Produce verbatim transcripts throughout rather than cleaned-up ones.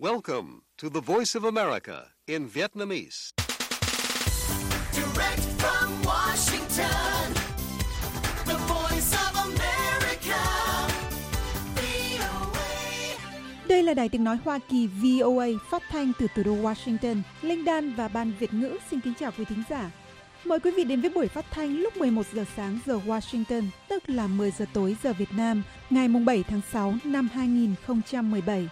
Welcome to the Voice of America in Vietnamese. Direct from Washington, the Voice of America, vê o a. Đây là Đài Tiếng Nói Hoa Kỳ vê o a phát thanh từ thủ đô Washington. Linh Đan và Ban Việt ngữ xin kính chào quý thính giả. Mời quý vị đến với buổi phát thanh lúc mười một giờ sáng giờ Washington, tức là mười giờ tối giờ Việt Nam, ngày bảy tháng sáu năm hai nghìn không trăm mười bảy.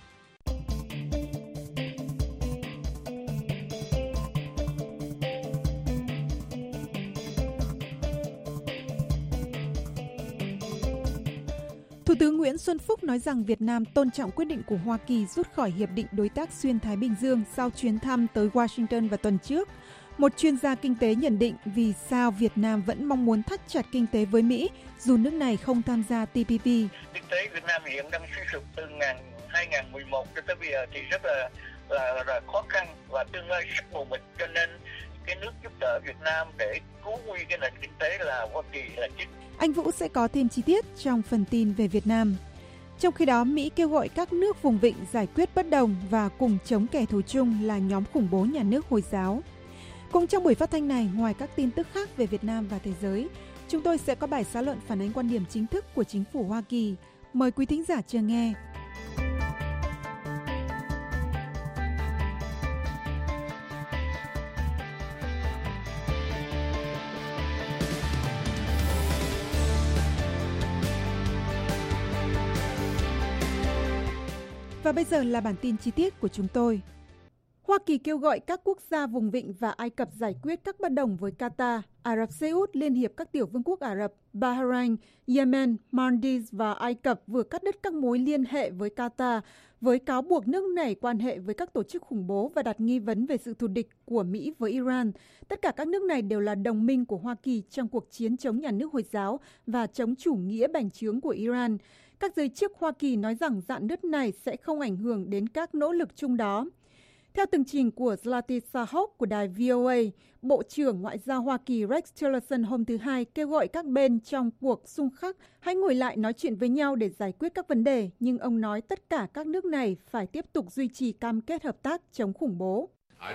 Thủ tướng Nguyễn Xuân Phúc nói rằng Việt Nam tôn trọng quyết định của Hoa Kỳ rút khỏi Hiệp định Đối tác Xuyên Thái Bình Dương sau chuyến thăm tới Washington vào tuần trước. Một chuyên gia kinh tế nhận định vì sao Việt Nam vẫn mong muốn thắt chặt kinh tế với Mỹ dù nước này không tham gia tê pê pê. Kinh tế Việt Nam hiện đang suy sụp từ hai nghìn không trăm mười một cho tới bây giờ thì rất là, là, là khó khăn và tương lai rất mù mịt, cho nên cái nước giúp đỡ Việt Nam để cứu nguy cái nền kinh tế là Hoa Kỳ là chính. Anh Vũ sẽ có thêm chi tiết trong phần tin về Việt Nam. Trong khi đó, Mỹ kêu gọi các nước vùng vịnh giải quyết bất đồng và cùng chống kẻ thù chung là nhóm khủng bố nhà nước Hồi giáo. Cũng trong buổi phát thanh này, ngoài các tin tức khác về Việt Nam và thế giới, chúng tôi sẽ có bài xã luận phản ánh quan điểm chính thức của chính phủ Hoa Kỳ. Mời quý thính giả chờ nghe. Và bây giờ là bản tin chi tiết của chúng tôi. Hoa Kỳ kêu gọi các quốc gia vùng vịnh và Ai Cập giải quyết các bất đồng với Qatar, Ả Rập Xê Út, Liên hiệp các tiểu vương quốc Ả Rập, Bahrain, Yemen, Maldives và Ai Cập vừa cắt đứt các mối liên hệ với Qatar với cáo buộc nước này quan hệ với các tổ chức khủng bố và đặt nghi vấn về sự thù địch của Mỹ với Iran. Tất cả các nước này đều là đồng minh của Hoa Kỳ trong cuộc chiến chống nhà nước Hồi giáo và chống chủ nghĩa bành trướng của Iran. Các giới chức Hoa Kỳ nói rằng rạn nứt này sẽ không ảnh hưởng đến các nỗ lực chung đó. Theo tường trình của Zlati Sahok của đài vê o a, Bộ trưởng Ngoại giao Hoa Kỳ Rex Tillerson hôm thứ Hai kêu gọi các bên trong cuộc xung khắc hãy ngồi lại nói chuyện với nhau để giải quyết các vấn đề, nhưng ông nói tất cả các nước này phải tiếp tục duy trì cam kết hợp tác chống khủng bố.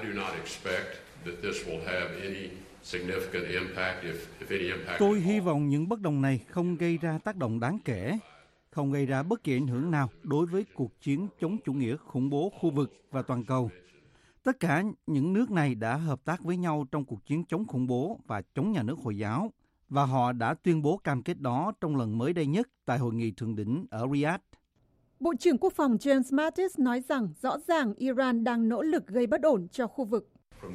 Tôi hy vọng những bất đồng này không gây ra tác động đáng kể, không gây ra bất kỳ ảnh hưởng nào đối với cuộc chiến chống chủ nghĩa khủng bố khu vực và toàn cầu. Tất cả những nước này đã hợp tác với nhau trong cuộc chiến chống khủng bố và chống nhà nước Hồi giáo, và họ đã tuyên bố cam kết đó trong lần mới đây nhất tại hội nghị thượng đỉnh ở Riyadh. Bộ trưởng Quốc phòng James Mattis nói rằng rõ ràng Iran đang nỗ lực gây bất ổn cho khu vực.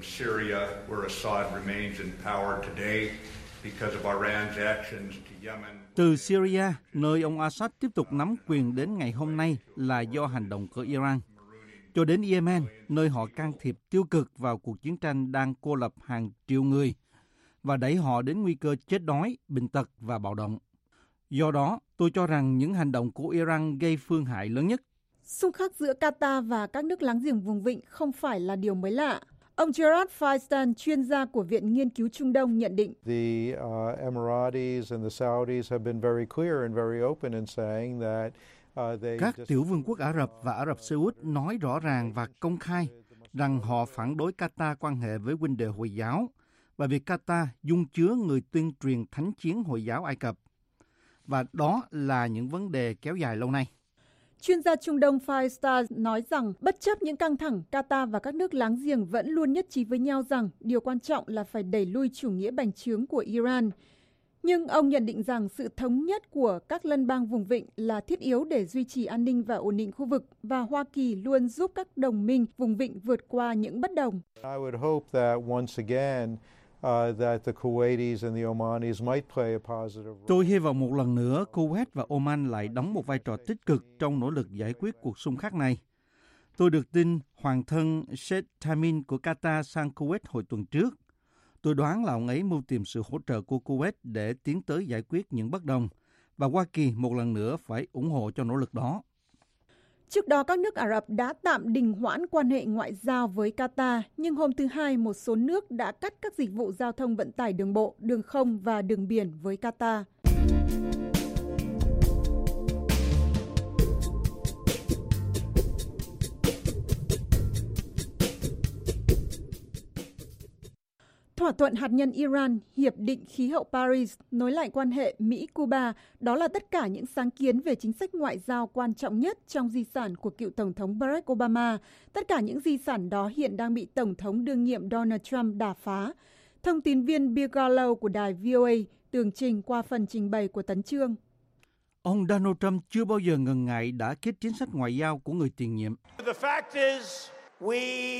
Từ Syria, nơi ông Assad tiếp tục nắm quyền đến ngày hôm nay là do hành động của Iran, cho đến Yemen, nơi họ can thiệp tiêu cực vào cuộc chiến tranh đang cô lập hàng triệu người và đẩy họ đến nguy cơ chết đói, bệnh tật và bạo động. Do đó, tôi cho rằng những hành động của Iran gây phương hại lớn nhất. Xung khắc giữa Qatar và các nước láng giềng vùng vịnh không phải là điều mới lạ. Ông Gerard Feinstein, chuyên gia của Viện Nghiên cứu Trung Đông nhận định. The uh, Emiratis and the Saudis have been very clear and very open in saying that uh, they Các tiểu vương quốc Ả Rập và Ả Rập Xê Út nói rõ ràng và công khai rằng họ phản đối Qatar quan hệ với huynh đệ Hồi giáo và việc Qatar dung chứa người tuyên truyền thánh chiến Hồi giáo Ai Cập. Và đó là những vấn đề kéo dài lâu nay. Chuyên gia Trung Đông Feinstein nói rằng bất chấp những căng thẳng, Qatar và các nước láng giềng vẫn luôn nhất trí với nhau rằng điều quan trọng là phải đẩy lui chủ nghĩa bành trướng của Iran. Nhưng ông nhận định rằng sự thống nhất của các lân bang vùng vịnh là thiết yếu để duy trì an ninh và ổn định khu vực, và Hoa Kỳ luôn giúp các đồng minh vùng vịnh vượt qua những bất đồng. I would hope that once again Uh, that the Kuwaitis and the Omanis might play a positive role. Tôi hy vọng một lần nữa Kuwait và Oman lại đóng một vai trò tích cực trong nỗ lực giải quyết cuộc xung khắc này. Tôi được tin Hoàng thân Sheikh Tamim của Qatar sang Kuwait hồi tuần trước. Tôi đoán là ông ấy mưu tìm sự hỗ trợ của Kuwait để tiến tới giải quyết những bất đồng, và Hoa Kỳ một lần nữa phải ủng hộ cho nỗ lực đó. Trước đó, các nước Ả Rập đã tạm đình hoãn quan hệ ngoại giao với Qatar, nhưng hôm thứ Hai, một số nước đã cắt các dịch vụ giao thông vận tải đường bộ, đường không và đường biển với Qatar. thỏa thuận hạt nhân Iran, hiệp định khí hậu Paris, nối lại quan hệ Mỹ-Cuba, đó là tất cả những sáng kiến về chính sách ngoại giao quan trọng nhất trong di sản của cựu Tổng thống Barack Obama. Tất cả những di sản đó hiện đang bị Tổng thống đương nhiệm Donald Trump đả phá. Thông tin viên Bill Gallo của đài vê o a tường trình qua phần trình bày của Tấn Chương. Ông Donald Trump chưa bao giờ ngần ngại đã kết chính sách ngoại giao của người tiền nhiệm. The fact is, we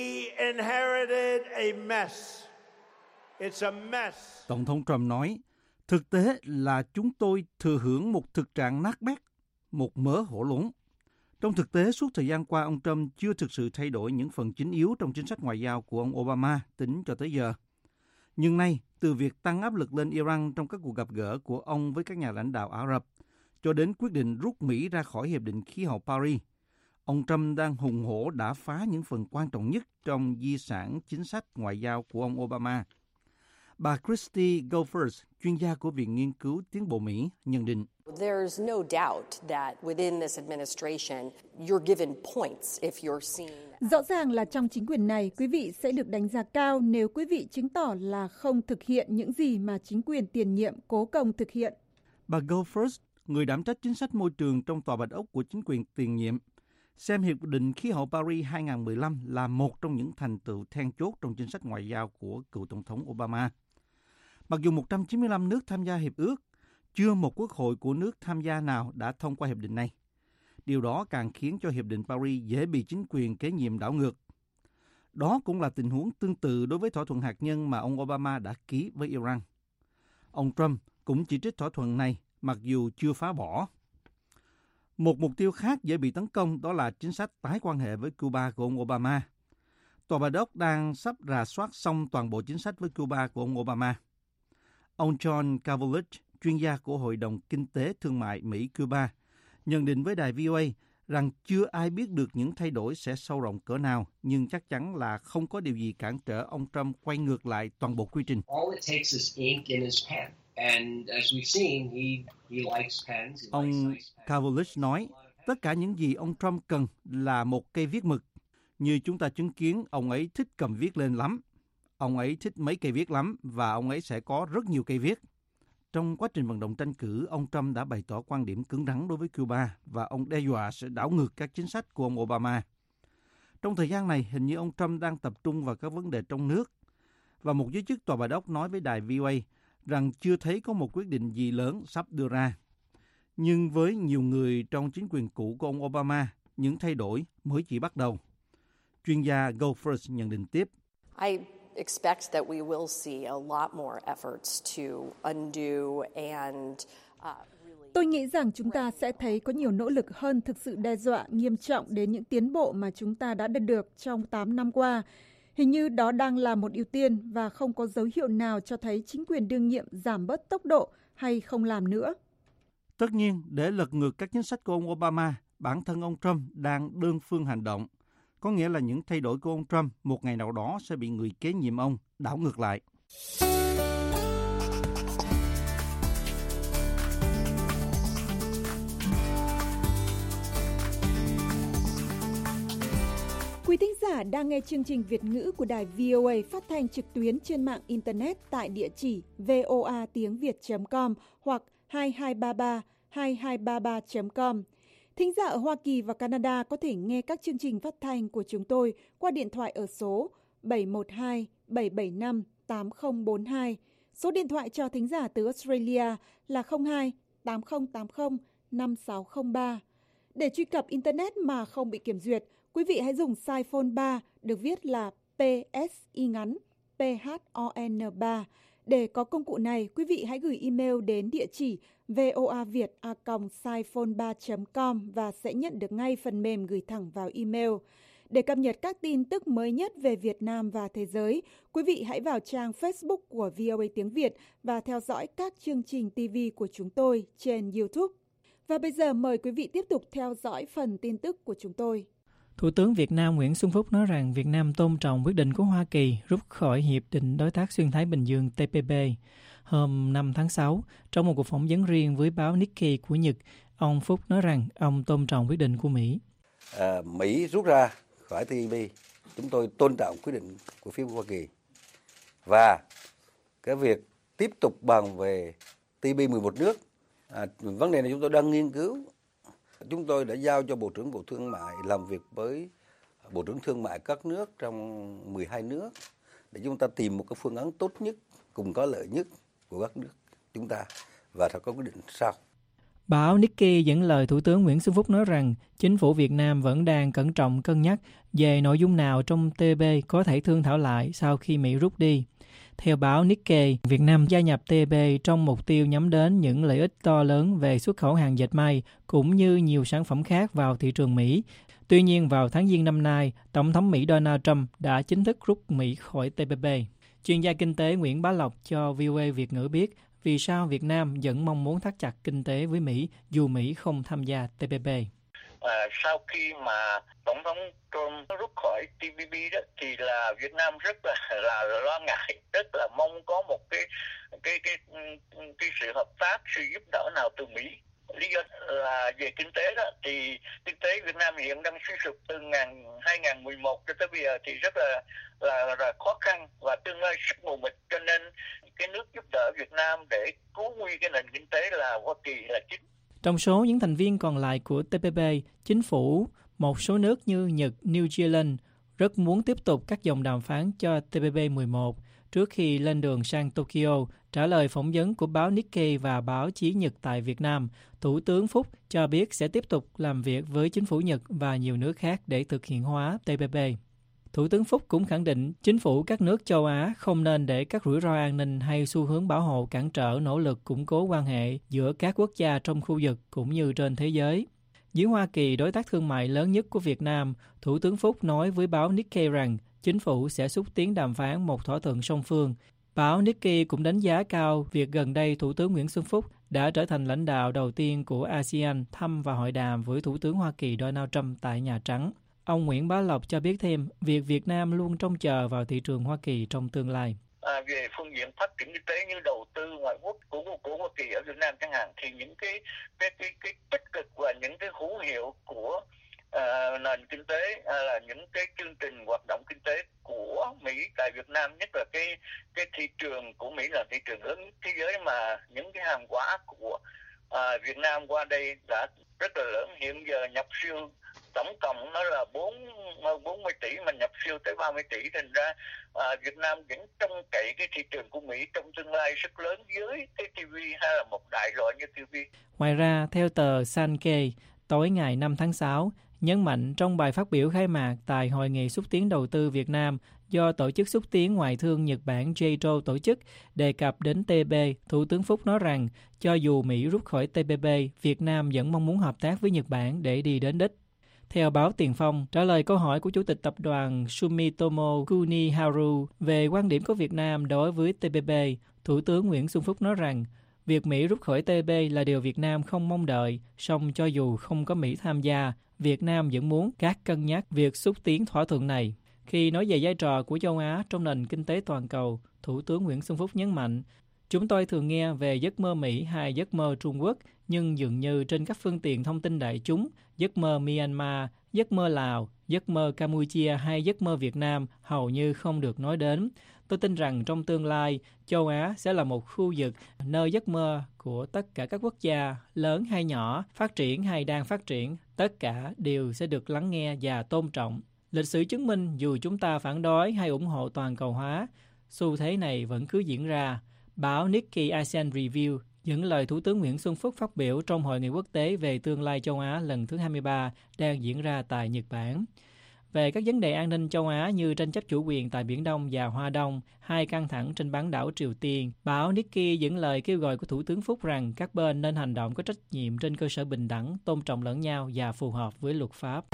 inherited a mess. It's a mess. Tổng thống Trump nói, thực tế là chúng tôi thừa hưởng một thực trạng nát bét, một mớ hổ lốn. Trong thực tế, suốt thời gian qua, ông Trump chưa thực sự thay đổi những phần chính yếu trong chính sách ngoại giao của ông Obama tính cho tới giờ. Nhưng nay, từ việc tăng áp lực lên Iran trong các cuộc gặp gỡ của ông với các nhà lãnh đạo Ả Rập, cho đến quyết định rút Mỹ ra khỏi Hiệp định Khí hậu Paris, ông Trump đang hùng hổ đả phá những phần quan trọng nhất trong di sản chính sách ngoại giao của ông Obama. Bà Christy Goldfuss, chuyên gia của Viện Nghiên cứu Tiến bộ Mỹ, nhận định. There's no doubt that within this administration, you're given points if you're seen. Rõ ràng là trong chính quyền này, quý vị sẽ được đánh giá cao nếu quý vị chứng tỏ là không thực hiện những gì mà chính quyền tiền nhiệm cố công thực hiện. Bà Goldfuss, người đảm trách chính sách môi trường trong Tòa Bạch Ốc của chính quyền tiền nhiệm, xem Hiệp định Khí hậu Paris hai không một lăm là một trong những thành tựu then chốt trong chính sách ngoại giao của cựu Tổng thống Obama. Mặc dù một trăm chín mươi lăm nước tham gia hiệp ước, chưa một quốc hội của nước tham gia nào đã thông qua hiệp định này. Điều đó càng khiến cho Hiệp định Paris dễ bị chính quyền kế nhiệm đảo ngược. Đó cũng là tình huống tương tự đối với thỏa thuận hạt nhân mà ông Obama đã ký với Iran. Ông Trump cũng chỉ trích thỏa thuận này mặc dù chưa phá bỏ. Một mục tiêu khác dễ bị tấn công đó là chính sách tái quan hệ với Cuba của ông Obama. Tòa Bạch Ốc đang sắp rà soát xong toàn bộ chính sách với Cuba của ông Obama. Ông John Cavulich, chuyên gia của Hội đồng Kinh tế Thương mại Mỹ-Cuba, nhận định với đài vê o a rằng chưa ai biết được những thay đổi sẽ sâu rộng cỡ nào, nhưng chắc chắn là không có điều gì cản trở ông Trump quay ngược lại toàn bộ quy trình. Ông Cavulich nói, tất cả những gì ông Trump cần là một cây viết mực. Như chúng ta chứng kiến, ông ấy thích cầm viết lên lắm. Ông ấy thích mấy cây viết lắm và ông ấy sẽ có rất nhiều cây viết. Trong quá trình vận động tranh cử, ông Trump đã bày tỏ quan điểm cứng rắn đối với Cuba và ông đe dọa sẽ đảo ngược các chính sách của ông Obama. Trong thời gian này, hình như ông Trump đang tập trung vào các vấn đề trong nước. Và một giới chức Tòa Bạch Ốc nói với đài vê o a rằng chưa thấy có một quyết định gì lớn sắp đưa ra. Nhưng với nhiều người trong chính quyền cũ của ông Obama, những thay đổi mới chỉ bắt đầu. Chuyên gia Goldfuss nhận định tiếp. I expect that we will see a lot more efforts to undo and uh, Tôi nghĩ rằng chúng ta sẽ thấy có nhiều nỗ lực hơn thực sự đe dọa nghiêm trọng đến những tiến bộ mà chúng ta đã đạt được trong tám năm qua. Hình như đó đang là một ưu tiên và không có dấu hiệu nào cho thấy chính quyền đương nhiệm giảm bớt tốc độ hay không làm nữa. Tất nhiên, để lật ngược các chính sách của ông Obama, bản thân ông Trump đang đơn phương hành động. Có nghĩa là những thay đổi của ông Trump một ngày nào đó sẽ bị người kế nhiệm ông đảo ngược lại. Quý thính giả đang nghe chương trình Việt ngữ của đài vê o a phát thanh trực tuyến trên mạng Internet tại địa chỉ voa tiếng việt chấm com hoặc hai hai ba ba hai hai ba ba chấm com. Thính giả ở Hoa Kỳ và Canada có thể nghe các chương trình phát thanh của chúng tôi qua điện thoại ở số bảy một hai bảy bảy năm tám không bốn hai. Số điện thoại cho thính giả từ Australia là không hai tám không tám không năm sáu không ba. Để truy cập Internet mà không bị kiểm duyệt, quý vị hãy dùng size phone ba được viết là pê ét y ngắn pê hát o en ba. Để có công cụ này, quý vị hãy gửi email đến địa chỉ voaviet a còng siphone ba chấm com và sẽ nhận được ngay phần mềm gửi thẳng vào email. Để cập nhật các tin tức mới nhất về Việt Nam và thế giới, quý vị hãy vào trang Facebook của vê o a tiếng Việt và theo dõi các chương trình ti vi của chúng tôi trên YouTube. Và bây giờ mời quý vị tiếp tục theo dõi phần tin tức của chúng tôi. Thủ tướng Việt Nam Nguyễn Xuân Phúc nói rằng Việt Nam tôn trọng quyết định của Hoa Kỳ rút khỏi Hiệp định Đối tác Xuyên Thái Bình Dương T P P. Hôm năm tháng sáu, trong một cuộc phỏng vấn riêng với báo Nikkei của Nhật, ông Phúc nói rằng ông tôn trọng quyết định của Mỹ. À, Mỹ rút ra khỏi T P P, chúng tôi tôn trọng quyết định của phía Hoa Kỳ và cái việc tiếp tục bàn về T P mười một nước. À, vấn đề này chúng tôi đang nghiên cứu. Chúng tôi đã giao cho Bộ trưởng Bộ Thương mại làm việc với Bộ trưởng Thương mại các nước trong mười hai nước để chúng ta tìm một cái phương án tốt nhất, cùng có lợi nhất của các nước chúng ta và sẽ có quyết định sau. Báo Nikkei dẫn lời Thủ tướng Nguyễn Xuân Phúc nói rằng chính phủ Việt Nam vẫn đang cẩn trọng cân nhắc về nội dung nào trong T P P có thể thương thảo lại sau khi Mỹ rút đi. Theo báo Nikkei, Việt Nam gia nhập T P P trong mục tiêu nhắm đến những lợi ích to lớn về xuất khẩu hàng dệt may cũng như nhiều sản phẩm khác vào thị trường Mỹ. Tuy nhiên, vào tháng Giêng năm nay, Tổng thống Mỹ Donald Trump đã chính thức rút Mỹ khỏi T P P. Chuyên gia kinh tế Nguyễn Bá Lộc cho vê o a Việt ngữ biết vì sao Việt Nam vẫn mong muốn thắt chặt kinh tế với Mỹ dù Mỹ không tham gia T P P. À, sau khi mà Tổng thống Trump rút khỏi T P P đó thì là Việt Nam rất là là lo ngại, rất là mong có một cái cái cái cái sự hợp tác, sự giúp đỡ nào từ Mỹ. Lý do là về kinh tế đó thì kinh tế Việt Nam hiện đang suy sụp từ hai nghìn mười một cho tới bây giờ thì rất là là, là khó khăn và tương lai rất mù mịt, cho nên cái nước giúp đỡ Việt Nam để cứu nguy cái nền kinh tế là Hoa Kỳ là chính. Trong số những thành viên còn lại của T P P, chính phủ một số nước như Nhật, New Zealand rất muốn tiếp tục các dòng đàm phán cho T P P mười một. Trước khi lên đường sang Tokyo, trả lời phỏng vấn của báo Nikkei và báo chí Nhật tại Việt Nam, Thủ tướng Phúc cho biết sẽ tiếp tục làm việc với chính phủ Nhật và nhiều nước khác để thực hiện hóa T P P. Thủ tướng Phúc cũng khẳng định chính phủ các nước châu Á không nên để các rủi ro an ninh hay xu hướng bảo hộ cản trở nỗ lực củng cố quan hệ giữa các quốc gia trong khu vực cũng như trên thế giới. Dưới Hoa Kỳ, đối tác thương mại lớn nhất của Việt Nam, Thủ tướng Phúc nói với báo Nikkei rằng chính phủ sẽ xúc tiến đàm phán một thỏa thuận song phương. Báo Nikkei cũng đánh giá cao việc gần đây Thủ tướng Nguyễn Xuân Phúc đã trở thành lãnh đạo đầu tiên của a sê an thăm và hội đàm với Thủ tướng Hoa Kỳ Donald Trump tại Nhà Trắng. Ông Nguyễn Bá Lộc cho biết thêm, việc Việt Nam luôn trông chờ vào thị trường Hoa Kỳ trong tương lai. À, về phương diện phát triển kinh tế như đầu tư ngoại quốc của của Hoa Kỳ ở Việt Nam chẳng hạn, thì những cái cái cái cái tích cực và những cái hữu hiệu của uh, nền kinh tế, uh, là những cái chương trình hoạt động kinh tế của Mỹ tại Việt Nam, nhất là cái cái thị trường của Mỹ là thị trường lớn nhất thế giới, mà những cái hàng hóa của uh, Việt Nam qua đây đã rất là lớn. Hiện giờ nhập siêu tổng cộng nó là bốn mươi tỷ mà nhập siêu tới ba mươi tỷ, thành ra à, Việt Nam vẫn trông cậy cái thị trường của Mỹ trong tương lai rất lớn với cái ti vi hay là một đại loại như ti vi. Ngoài ra, theo tờ Sankei, tối ngày năm tháng sáu, nhấn mạnh trong bài phát biểu khai mạc tại Hội nghị xúc tiến đầu tư Việt Nam do Tổ chức xúc tiến ngoại thương Nhật Bản J T R O tổ chức, đề cập đến T P P, Thủ tướng Phúc nói rằng cho dù Mỹ rút khỏi T P P, Việt Nam vẫn mong muốn hợp tác với Nhật Bản để đi đến đích. Theo báo Tiền Phong, trả lời câu hỏi của Chủ tịch Tập đoàn Sumitomo Kuniharu về quan điểm của Việt Nam đối với T P P, Thủ tướng Nguyễn Xuân Phúc nói rằng việc Mỹ rút khỏi T P P là điều Việt Nam không mong đợi, song cho dù không có Mỹ tham gia, Việt Nam vẫn muốn các cân nhắc việc xúc tiến thỏa thuận này. Khi nói về vai trò của châu Á trong nền kinh tế toàn cầu, Thủ tướng Nguyễn Xuân Phúc nhấn mạnh, chúng tôi thường nghe về giấc mơ Mỹ hay giấc mơ Trung Quốc, nhưng dường như trên các phương tiện thông tin đại chúng, giấc mơ Myanmar, giấc mơ Lào, giấc mơ Campuchia hay giấc mơ Việt Nam hầu như không được nói đến. Tôi tin rằng trong tương lai, châu Á sẽ là một khu vực nơi giấc mơ của tất cả các quốc gia, lớn hay nhỏ, phát triển hay đang phát triển, tất cả đều sẽ được lắng nghe và tôn trọng. Lịch sử chứng minh dù chúng ta phản đối hay ủng hộ toàn cầu hóa, xu thế này vẫn cứ diễn ra. Báo Nikkei a sê an Review dẫn lời Thủ tướng Nguyễn Xuân Phúc phát biểu trong Hội nghị quốc tế về tương lai châu Á lần thứ hai mươi ba đang diễn ra tại Nhật Bản. Về các vấn đề an ninh châu Á như tranh chấp chủ quyền tại Biển Đông và Hoa Đông, hay căng thẳng trên bán đảo Triều Tiên, báo Nikkei dẫn lời kêu gọi của Thủ tướng Phúc rằng các bên nên hành động có trách nhiệm trên cơ sở bình đẳng, tôn trọng lẫn nhau và phù hợp với luật pháp.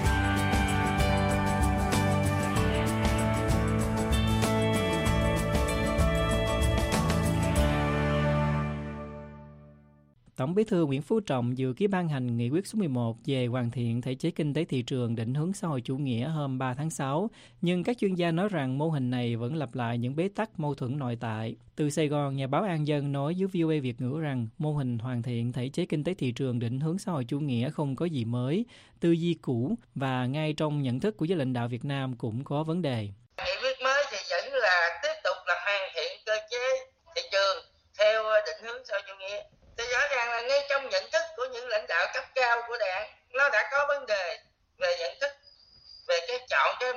Tổng Bí thư Nguyễn Phú Trọng dự kiến ban hành nghị quyết số mười một về hoàn thiện thể chế kinh tế thị trường định hướng xã hội chủ nghĩa hôm ba tháng sáu, nhưng các chuyên gia nói rằng mô hình này vẫn lặp lại những bế tắc mâu thuẫn nội tại. Từ Sài Gòn, nhà báo An Dân nói với vê o a Việt ngữ rằng mô hình hoàn thiện thể chế kinh tế thị trường định hướng xã hội chủ nghĩa không có gì mới, tư duy cũ và ngay trong nhận thức của giới lãnh đạo Việt Nam cũng có vấn đề. Nghị quyết mới thì vẫn là tiếp tục là hoàn thiện cơ chế thị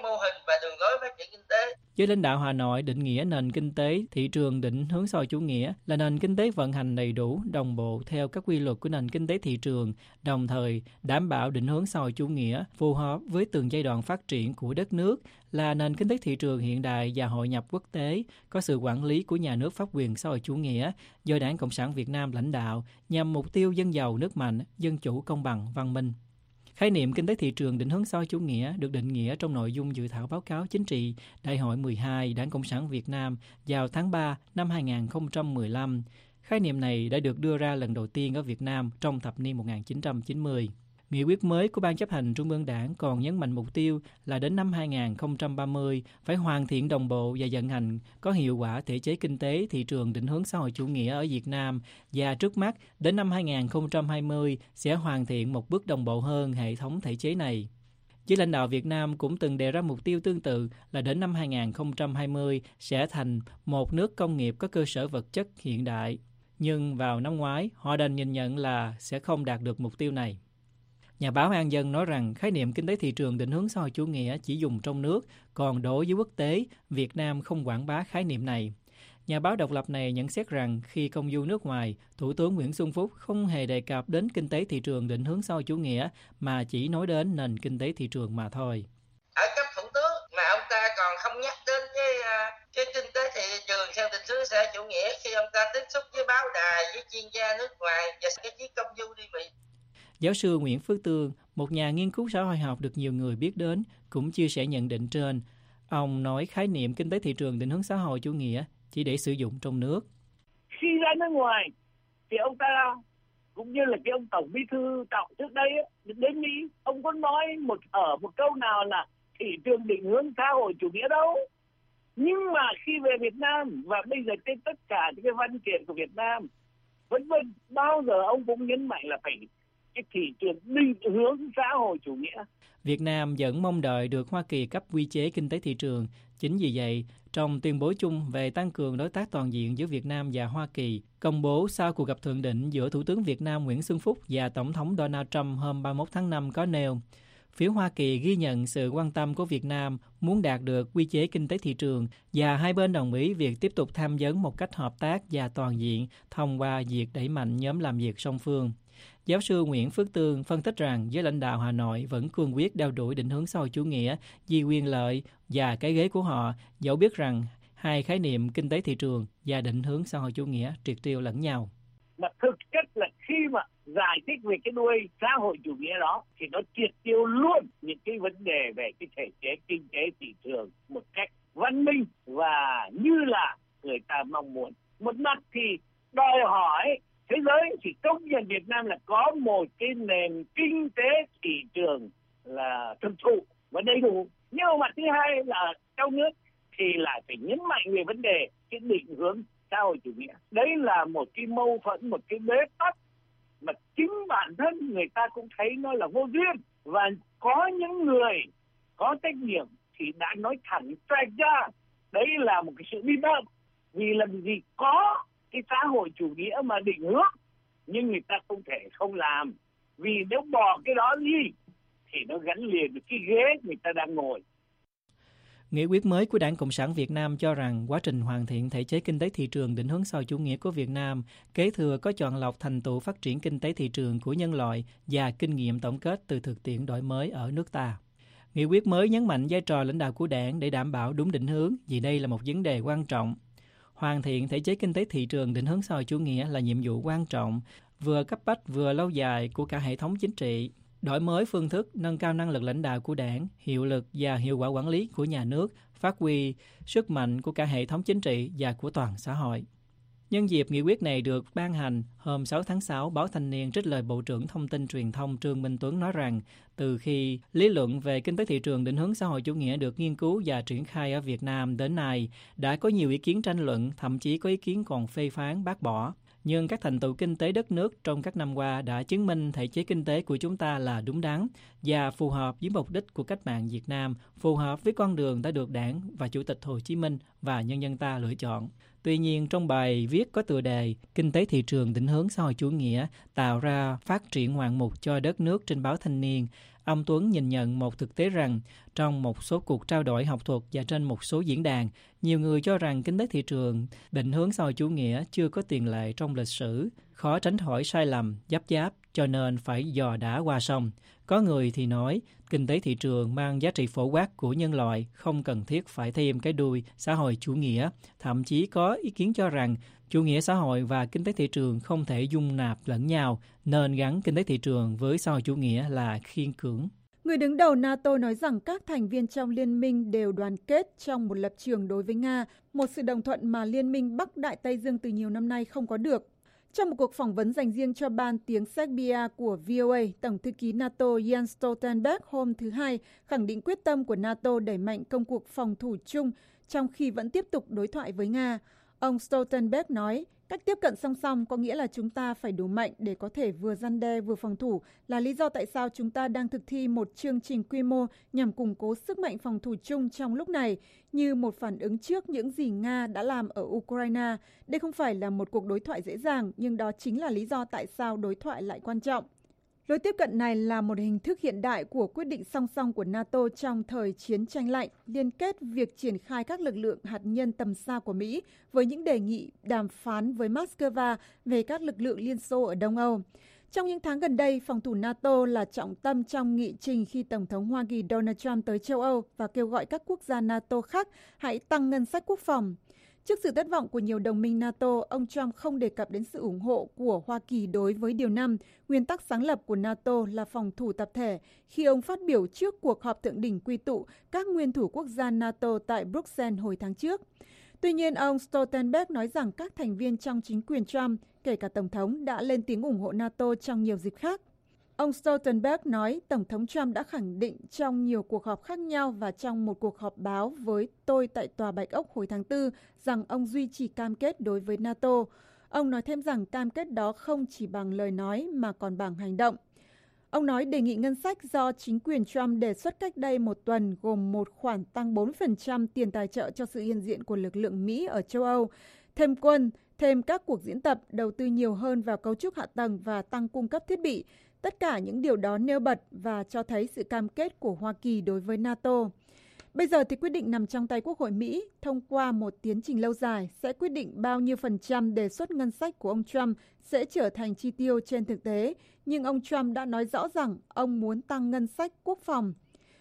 mô hình và đường lối phát triển kinh tế. Giới lãnh đạo Hà Nội định nghĩa nền kinh tế thị trường định hướng xã hội chủ nghĩa là nền kinh tế vận hành đầy đủ, đồng bộ theo các quy luật của nền kinh tế thị trường, đồng thời đảm bảo định hướng xã hội chủ nghĩa phù hợp với từng giai đoạn phát triển của đất nước, là nền kinh tế thị trường hiện đại và hội nhập quốc tế, có sự quản lý của nhà nước pháp quyền xã hội chủ nghĩa do Đảng Cộng sản Việt Nam lãnh đạo nhằm mục tiêu dân giàu nước mạnh, dân chủ công bằng, văn minh. Khái niệm kinh tế thị trường định hướng xã hội chủ nghĩa được định nghĩa trong nội dung dự thảo báo cáo chính trị Đại hội mười hai Đảng Cộng sản Việt Nam vào tháng ba năm hai nghìn không trăm mười lăm. Khái niệm này đã được đưa ra lần đầu tiên ở Việt Nam trong thập niên một nghìn chín trăm chín mươi. Nghị quyết mới của Ban chấp hành Trung ương Đảng còn nhấn mạnh mục tiêu là đến năm hai nghìn không trăm ba mươi phải hoàn thiện đồng bộ và vận hành có hiệu quả thể chế kinh tế thị trường định hướng xã hội chủ nghĩa ở Việt Nam, và trước mắt đến năm hai nghìn không trăm hai mươi sẽ hoàn thiện một bước đồng bộ hơn hệ thống thể chế này. Giới lãnh đạo Việt Nam cũng từng đề ra mục tiêu tương tự là đến năm hai nghìn không trăm hai mươi sẽ thành một nước công nghiệp có cơ sở vật chất hiện đại. Nhưng vào năm ngoái, họ đành nhìn nhận là sẽ không đạt được mục tiêu này. Nhà báo An Dân nói rằng khái niệm kinh tế thị trường định hướng xã hội chủ nghĩa chỉ dùng trong nước, còn đối với quốc tế, Việt Nam không quảng bá khái niệm này. Nhà báo độc lập này nhận xét rằng khi công du nước ngoài, Thủ tướng Nguyễn Xuân Phúc không hề đề cập đến kinh tế thị trường định hướng xã hội chủ nghĩa mà chỉ nói đến nền kinh tế thị trường mà thôi. Ở cấp thủ tướng mà ông ta còn không nhắc đến cái, cái kinh tế thị trường theo định hướng xã hội chủ nghĩa khi ông ta tiếp xúc với báo đài, với chuyên gia nước ngoài và cái chuyến công du đi Mỹ. Giáo sư Nguyễn Phước Tương, một nhà nghiên cứu xã hội học được nhiều người biết đến, cũng chia sẻ nhận định trên. Ông nói khái niệm kinh tế thị trường định hướng xã hội chủ nghĩa chỉ để sử dụng trong nước. Khi ra nước ngoài thì ông ta cũng như là cái ông Tổng Bí thư Trọng trước đây đến Mỹ, ông có nói một ở một câu nào là thị trường định hướng xã hội chủ nghĩa đâu. Nhưng mà khi về Việt Nam và bây giờ trên tất cả những cái văn kiện của Việt Nam, vân vân, bao giờ ông cũng nhấn mạnh là phải cái thị trường định hướng xã hội chủ nghĩa. Việt Nam vẫn mong đợi được Hoa Kỳ cấp quy chế kinh tế thị trường. Chính vì vậy, trong tuyên bố chung về tăng cường đối tác toàn diện giữa Việt Nam và Hoa Kỳ, công bố sau cuộc gặp thượng đỉnh giữa Thủ tướng Việt Nam Nguyễn Xuân Phúc và Tổng thống Donald Trump hôm ba mươi mốt tháng năm có nêu, phía Hoa Kỳ ghi nhận sự quan tâm của Việt Nam muốn đạt được quy chế kinh tế thị trường và hai bên đồng ý việc tiếp tục tham vấn một cách hợp tác và toàn diện thông qua việc đẩy mạnh nhóm làm việc song phương. Giáo sư Nguyễn Phước Tương phân tích rằng giới lãnh đạo Hà Nội vẫn cương quyết đeo đuổi định hướng xã hội chủ nghĩa vì quyền lợi và cái ghế của họ, dẫu biết rằng hai khái niệm kinh tế thị trường và định hướng xã hội chủ nghĩa triệt tiêu lẫn nhau. Mà thực chất là khi mà giải thích về cái đuôi xã hội chủ nghĩa đó thì nó triệt tiêu luôn những cái vấn đề về cái thể chế kinh tế thị trường một cách văn minh và như là người ta mong muốn. Một mặt thì đòi hỏi thế giới thì công nhận Việt Nam là có một cái nền kinh tế thị trường là thực thụ và đầy đủ. Nhưng mà thứ hai là trong nước thì lại phải nhấn mạnh về vấn đề cái định hướng xã hội chủ nghĩa. Đấy là một cái mâu thuẫn, một cái bế tắc mà chính bản thân người ta cũng thấy nó là vô duyên. Và có những người có trách nhiệm thì đã nói thẳng straight ra đấy là một cái sự bi động. Vì làm gì có cái xã hội chủ nghĩa mà định hướng, nhưng người ta không thể không làm. Vì nếu bỏ cái đó đi thì nó gắn liền với cái ghế người ta đang ngồi. Nghị quyết mới của Đảng Cộng sản Việt Nam cho rằng quá trình hoàn thiện thể chế kinh tế thị trường định hướng xã hội chủ nghĩa của Việt Nam kế thừa có chọn lọc thành tựu phát triển kinh tế thị trường của nhân loại và kinh nghiệm tổng kết từ thực tiễn đổi mới ở nước ta. Nghị quyết mới nhấn mạnh vai trò lãnh đạo của Đảng để đảm bảo đúng định hướng, vì đây là một vấn đề quan trọng. Hoàn thiện thể chế kinh tế thị trường định hướng xã hội chủ nghĩa là nhiệm vụ quan trọng, vừa cấp bách vừa lâu dài của cả hệ thống chính trị. Đổi mới phương thức, nâng cao năng lực lãnh đạo của Đảng, hiệu lực và hiệu quả quản lý của nhà nước, phát huy sức mạnh của cả hệ thống chính trị và của toàn xã hội. Nhân dịp nghị quyết này được ban hành, hôm sáu tháng sáu, Báo Thanh niên trích lời Bộ trưởng Thông tin Truyền thông Trương Minh Tuấn nói rằng, từ khi lý luận về kinh tế thị trường định hướng xã hội chủ nghĩa được nghiên cứu và triển khai ở Việt Nam đến nay, đã có nhiều ý kiến tranh luận, thậm chí có ý kiến còn phê phán bác bỏ. Nhưng các thành tựu kinh tế đất nước trong các năm qua đã chứng minh thể chế kinh tế của chúng ta là đúng đắn và phù hợp với mục đích của cách mạng Việt Nam, phù hợp với con đường đã được Đảng và Chủ tịch Hồ Chí Minh và nhân dân ta lựa chọn. Tuy nhiên, trong bài viết có tựa đề Kinh tế thị trường định hướng xã hội chủ nghĩa tạo ra phát triển ngoạn mục cho đất nước trên báo Thanh niên, Ông Tuấn nhìn nhận một thực tế rằng trong một số cuộc trao đổi học thuật và trên một số diễn đàn, nhiều người cho rằng kinh tế thị trường, định hướng xã hội chủ nghĩa chưa có tiền lệ trong lịch sử, khó tránh khỏi sai lầm, giáp giáp, cho nên phải dò đá qua sông. Có người thì nói kinh tế thị trường mang giá trị phổ quát của nhân loại, không cần thiết phải thêm cái đuôi xã hội chủ nghĩa. Thậm chí có ý kiến cho rằng chủ nghĩa xã hội và kinh tế thị trường không thể dung nạp lẫn nhau, nên gắn kinh tế thị trường với xã hội chủ nghĩa là khiên cưỡng. Người đứng đầu NATO nói rằng các thành viên trong liên minh đều đoàn kết trong một lập trường đối với Nga, một sự đồng thuận mà liên minh Bắc Đại Tây Dương từ nhiều năm nay không có được. Trong một cuộc phỏng vấn dành riêng cho ban tiếng Serbia của vê o a, Tổng thư ký NATO Jens Stoltenberg hôm thứ Hai khẳng định quyết tâm của NATO đẩy mạnh công cuộc phòng thủ chung trong khi vẫn tiếp tục đối thoại với Nga. Ông Stoltenberg nói, cách tiếp cận song song có nghĩa là chúng ta phải đủ mạnh để có thể vừa răn đe vừa phòng thủ, là lý do tại sao chúng ta đang thực thi một chương trình quy mô nhằm củng cố sức mạnh phòng thủ chung trong lúc này, như một phản ứng trước những gì Nga đã làm ở Ukraine. Đây không phải là một cuộc đối thoại dễ dàng, nhưng đó chính là lý do tại sao đối thoại lại quan trọng. Lối tiếp cận này là một hình thức hiện đại của quyết định song song của NATO trong thời chiến tranh lạnh, liên kết việc triển khai các lực lượng hạt nhân tầm xa của Mỹ với những đề nghị đàm phán với Moscow về các lực lượng Liên Xô ở Đông Âu. Trong những tháng gần đây, phòng thủ NATO là trọng tâm trong nghị trình khi Tổng thống Hoa Kỳ Donald Trump tới châu Âu và kêu gọi các quốc gia NATO khác hãy tăng ngân sách quốc phòng. Trước sự thất vọng của nhiều đồng minh NATO, ông Trump không đề cập đến sự ủng hộ của Hoa Kỳ đối với Điều năm, nguyên tắc sáng lập của NATO là phòng thủ tập thể, khi ông phát biểu trước cuộc họp thượng đỉnh quy tụ các nguyên thủ quốc gia NATO tại Bruxelles hồi tháng trước. Tuy nhiên, ông Stoltenberg nói rằng các thành viên trong chính quyền Trump, kể cả Tổng thống, đã lên tiếng ủng hộ NATO trong nhiều dịp khác. Ông Stoltenberg nói Tổng thống Trump đã khẳng định trong nhiều cuộc họp khác nhau và trong một cuộc họp báo với tôi tại Tòa Bạch Ốc hồi tháng tư rằng ông duy trì cam kết đối với NATO. Ông nói thêm rằng cam kết đó không chỉ bằng lời nói mà còn bằng hành động. Ông nói đề nghị ngân sách do chính quyền Trump đề xuất cách đây một tuần gồm một khoản tăng bốn phần trăm tiền tài trợ cho sự hiện diện của lực lượng Mỹ ở châu Âu, thêm quân, thêm các cuộc diễn tập, đầu tư nhiều hơn vào cấu trúc hạ tầng và tăng cung cấp thiết bị. Tất cả những điều đó nêu bật và cho thấy sự cam kết của Hoa Kỳ đối với NATO. Bây giờ thì quyết định nằm trong tay Quốc hội Mỹ thông qua một tiến trình lâu dài sẽ quyết định bao nhiêu phần trăm đề xuất ngân sách của ông Trump sẽ trở thành chi tiêu trên thực tế. Nhưng ông Trump đã nói rõ rằng ông muốn tăng ngân sách quốc phòng.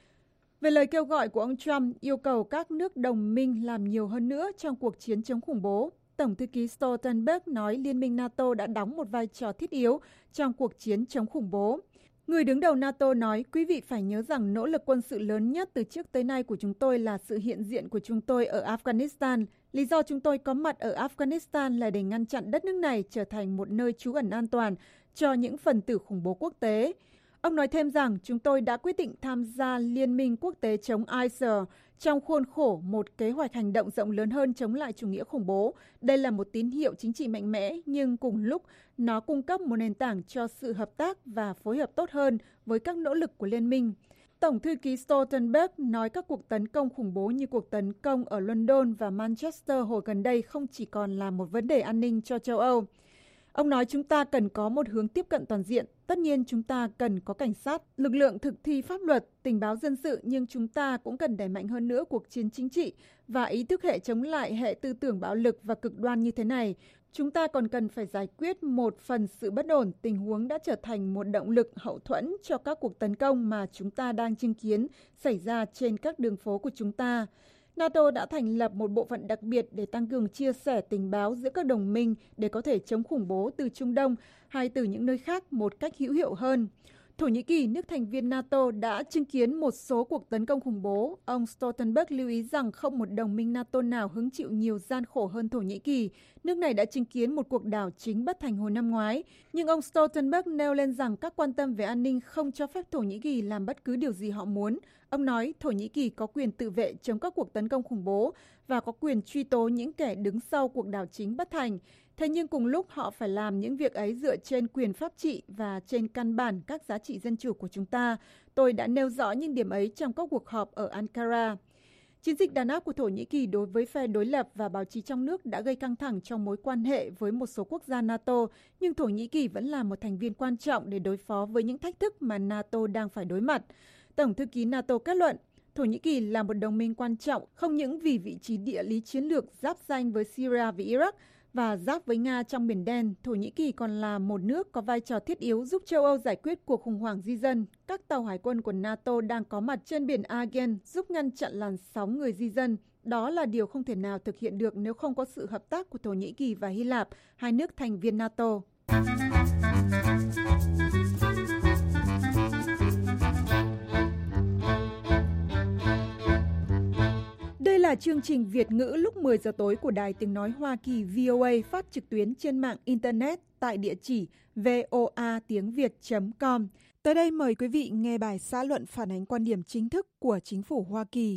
Về lời kêu gọi của ông Trump yêu cầu các nước đồng minh làm nhiều hơn nữa trong cuộc chiến chống khủng bố, Tổng thư ký Stoltenberg nói Liên minh NATO đã đóng một vai trò thiết yếu trong cuộc chiến chống khủng bố. Người đứng đầu NATO nói, quý vị phải nhớ rằng nỗ lực quân sự lớn nhất từ trước tới nay của chúng tôi là sự hiện diện của chúng tôi ở Afghanistan. Lý do chúng tôi có mặt ở Afghanistan là để ngăn chặn đất nước này trở thành một nơi trú ẩn an toàn cho những phần tử khủng bố quốc tế. Ông nói thêm rằng chúng tôi đã quyết định tham gia Liên minh quốc tế chống i ét i lờ trong khuôn khổ một kế hoạch hành động rộng lớn hơn chống lại chủ nghĩa khủng bố. Đây là một tín hiệu chính trị mạnh mẽ, nhưng cùng lúc nó cung cấp một nền tảng cho sự hợp tác và phối hợp tốt hơn với các nỗ lực của Liên minh. Tổng thư ký Stoltenberg nói các cuộc tấn công khủng bố như cuộc tấn công ở London và Manchester hồi gần đây không chỉ còn là một vấn đề an ninh cho châu Âu. Ông nói chúng ta cần có một hướng tiếp cận toàn diện. Tất nhiên chúng ta cần có cảnh sát, lực lượng thực thi pháp luật, tình báo dân sự, nhưng chúng ta cũng cần đẩy mạnh hơn nữa cuộc chiến chính trị và ý thức hệ chống lại hệ tư tưởng bạo lực và cực đoan như thế này. Chúng ta còn cần phải giải quyết một phần sự bất ổn, tình huống đã trở thành một động lực hậu thuẫn cho các cuộc tấn công mà chúng ta đang chứng kiến xảy ra trên các đường phố của chúng ta. NATO đã thành lập một bộ phận đặc biệt để tăng cường chia sẻ tình báo giữa các đồng minh để có thể chống khủng bố từ Trung Đông hay từ những nơi khác một cách hữu hiệu hơn. Thổ Nhĩ Kỳ, nước thành viên NATO, đã chứng kiến một số cuộc tấn công khủng bố. Ông Stoltenberg lưu ý rằng không một đồng minh NATO nào hứng chịu nhiều gian khổ hơn Thổ Nhĩ Kỳ. Nước này đã chứng kiến một cuộc đảo chính bất thành hồi năm ngoái. Nhưng ông Stoltenberg nêu lên rằng các quan tâm về an ninh không cho phép Thổ Nhĩ Kỳ làm bất cứ điều gì họ muốn. Ông nói Thổ Nhĩ Kỳ có quyền tự vệ chống các cuộc tấn công khủng bố và có quyền truy tố những kẻ đứng sau cuộc đảo chính bất thành. Thế nhưng cùng lúc họ phải làm những việc ấy dựa trên quyền pháp trị và trên căn bản các giá trị dân chủ của chúng ta. Tôi đã nêu rõ những điểm ấy trong các cuộc họp ở Ankara. Chiến dịch đàn áp của Thổ Nhĩ Kỳ đối với phe đối lập và báo chí trong nước đã gây căng thẳng trong mối quan hệ với một số quốc gia NATO, nhưng Thổ Nhĩ Kỳ vẫn là một thành viên quan trọng để đối phó với những thách thức mà NATO đang phải đối mặt. Tổng thư ký NATO kết luận, Thổ Nhĩ Kỳ là một đồng minh quan trọng không những vì vị trí địa lý chiến lược giáp ranh với Syria và Iraq và giáp với Nga trong Biển Đen, Thổ Nhĩ Kỳ còn là một nước có vai trò thiết yếu giúp châu Âu giải quyết cuộc khủng hoảng di dân. Các tàu hải quân của NATO đang có mặt trên biển Aegean giúp ngăn chặn làn sóng người di dân. Đó là điều không thể nào thực hiện được nếu không có sự hợp tác của Thổ Nhĩ Kỳ và Hy Lạp, hai nước thành viên NATO. Đây là chương trình Việt ngữ lúc mười giờ tối của Đài Tiếng Nói Hoa Kỳ vê o a phát trực tuyến trên mạng Internet tại địa chỉ voa tiếng việt chấm com. Tới đây mời quý vị nghe bài xã luận phản ánh quan điểm chính thức của chính phủ Hoa Kỳ.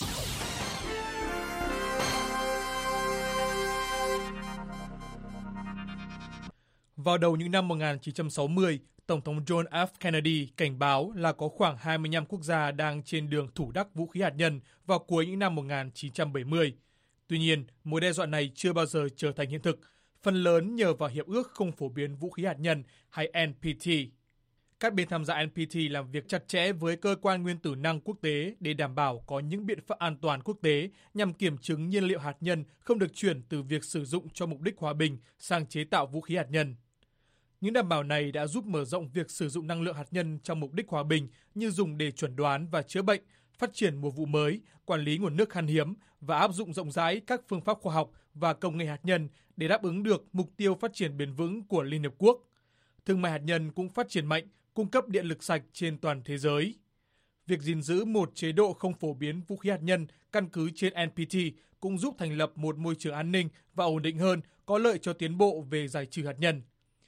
Vào đầu những năm một nghìn chín trăm sáu mươi, Tổng thống John F. Kennedy cảnh báo là có khoảng hai mươi lăm quốc gia đang trên đường thủ đắc vũ khí hạt nhân vào cuối những năm một nghìn chín trăm bảy mươi. Tuy nhiên, mối đe dọa này chưa bao giờ trở thành hiện thực, phần lớn nhờ vào Hiệp ước Không phổ biến vũ khí hạt nhân hay N P T. Các bên tham gia N P T làm việc chặt chẽ với Cơ quan Nguyên tử năng quốc tế để đảm bảo có những biện pháp an toàn quốc tế nhằm kiểm chứng nhiên liệu hạt nhân không được chuyển từ việc sử dụng cho mục đích hòa bình sang chế tạo vũ khí hạt nhân. Những đảm bảo này đã giúp mở rộng việc sử dụng năng lượng hạt nhân trong mục đích hòa bình như dùng để chuẩn đoán và chữa bệnh, phát triển mùa vụ mới, quản lý nguồn nước khan hiếm và áp dụng rộng rãi các phương pháp khoa học và công nghệ hạt nhân để đáp ứng được mục tiêu phát triển bền vững của Liên Hợp Quốc. Thương mại hạt nhân cũng phát triển mạnh, cung cấp điện lực sạch trên toàn thế giới. Việc gìn giữ một chế độ không phổ biến vũ khí hạt nhân căn cứ trên N P T cũng giúp thành lập một môi trường an ninh và ổn định hơn, có lợi cho tiến bộ về giải trừ hạt nhân.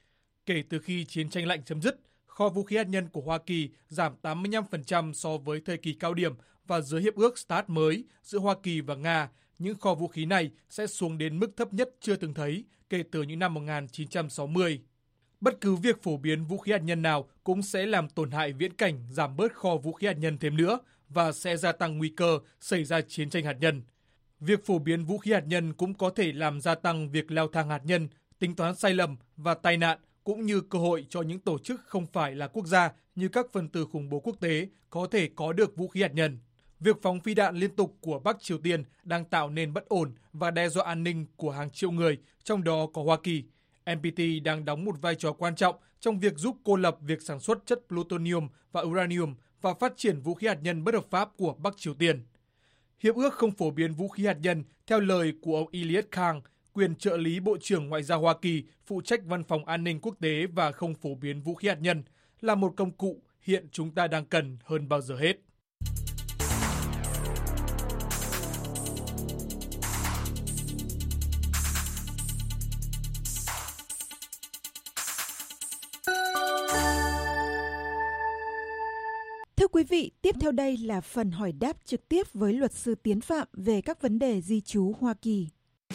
Kể từ khi chiến tranh lạnh chấm dứt, kho vũ khí hạt nhân của Hoa Kỳ giảm tám mươi lăm phần trăm so với thời kỳ cao điểm và dưới hiệp ước START mới giữa Hoa Kỳ và Nga, những kho vũ khí này sẽ xuống đến mức thấp nhất chưa từng thấy kể từ những năm một nghìn chín trăm sáu mươi. Bất cứ việc phổ biến vũ khí hạt nhân nào cũng sẽ làm tổn hại viễn cảnh giảm bớt kho vũ khí hạt nhân thêm nữa và sẽ gia tăng nguy cơ xảy ra chiến tranh hạt nhân. Việc phổ biến vũ khí hạt nhân cũng có thể làm gia tăng việc leo thang hạt nhân, tính toán sai lầm và tai nạn, cũng như cơ hội cho những tổ chức không phải là quốc gia như các phần tử khủng bố quốc tế có thể có được vũ khí hạt nhân. Việc phóng phi đạn liên tục của Bắc Triều Tiên đang tạo nên bất ổn và đe dọa an ninh của hàng triệu người, trong đó có Hoa Kỳ. N P T đang đóng một vai trò quan trọng trong việc giúp cô lập việc sản xuất chất plutonium và uranium và phát triển vũ khí hạt nhân bất hợp pháp của Bắc Triều Tiên. Hiệp ước không phổ biến vũ khí hạt nhân, theo lời của ông Eliot Kang, quyền trợ lý Bộ trưởng Ngoại giao Hoa Kỳ, phụ trách Văn phòng An ninh Quốc tế và không phổ biến vũ khí hạt nhân, là một công cụ hiện chúng ta đang cần hơn bao giờ hết. Thưa quý vị, tiếp theo đây là phần hỏi đáp trực tiếp với luật sư Tiến Phạm về các vấn đề di trú Hoa Kỳ.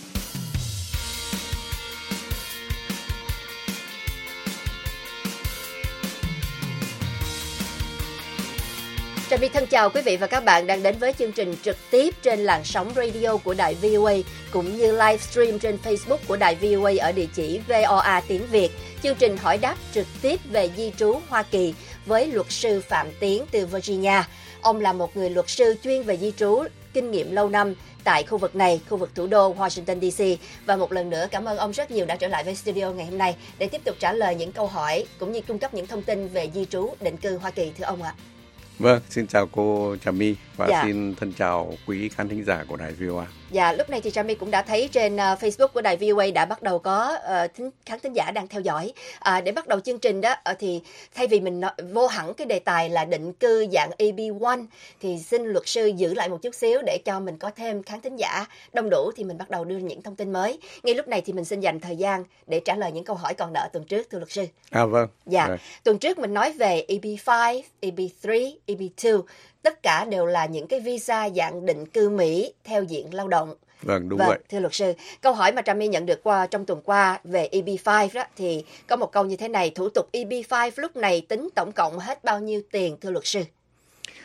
Trà My thân chào quý vị và các bạn đang đến với chương trình trực tiếp trên làn sóng radio của đài vê o a cũng như livestream trên Facebook của đài vê o a ở địa chỉ voa tiếng Việt. Chương trình hỏi đáp trực tiếp về di trú Hoa Kỳ với luật sư Phạm Tiến từ Virginia. Ông là một người luật sư chuyên về di trú, kinh nghiệm lâu năm tại khu vực này, khu vực thủ đô Washington D C. Và một lần nữa cảm ơn ông rất nhiều đã trở lại với studio ngày hôm nay để tiếp tục trả lời những câu hỏi cũng như cung cấp những thông tin về di trú định cư Hoa Kỳ, thưa ông ạ. Vâng, xin chào cô Trà My và dạ. xin thân chào quý khán thính giả của đài vê o a. Dạ, lúc này thì Trà My cũng đã thấy trên uh, Facebook của đài vê o a đã bắt đầu có uh, thính, khán thính giả đang theo dõi. Uh, để bắt đầu chương trình đó uh, thì thay vì mình nói, vô hẳn cái đề tài là định cư dạng A B một thì xin luật sư giữ lại một chút xíu để cho mình có thêm khán thính giả đông đủ thì mình bắt đầu đưa những thông tin mới. Ngay lúc này thì mình xin dành thời gian để trả lời những câu hỏi còn nợ tuần trước, thưa luật sư. À vâng. Dạ, Rồi. Tuần trước mình nói về A B năm, A B ba, A B hai. Tất cả đều là những cái visa dạng định cư Mỹ theo diện lao động. Vâng, đúng vâng, vậy. Thưa luật sư, câu hỏi mà Trà My nhận được qua trong tuần qua về E B năm đó thì có một câu như thế này, thủ tục E B năm lúc này tính tổng cộng hết bao nhiêu tiền, thưa luật sư?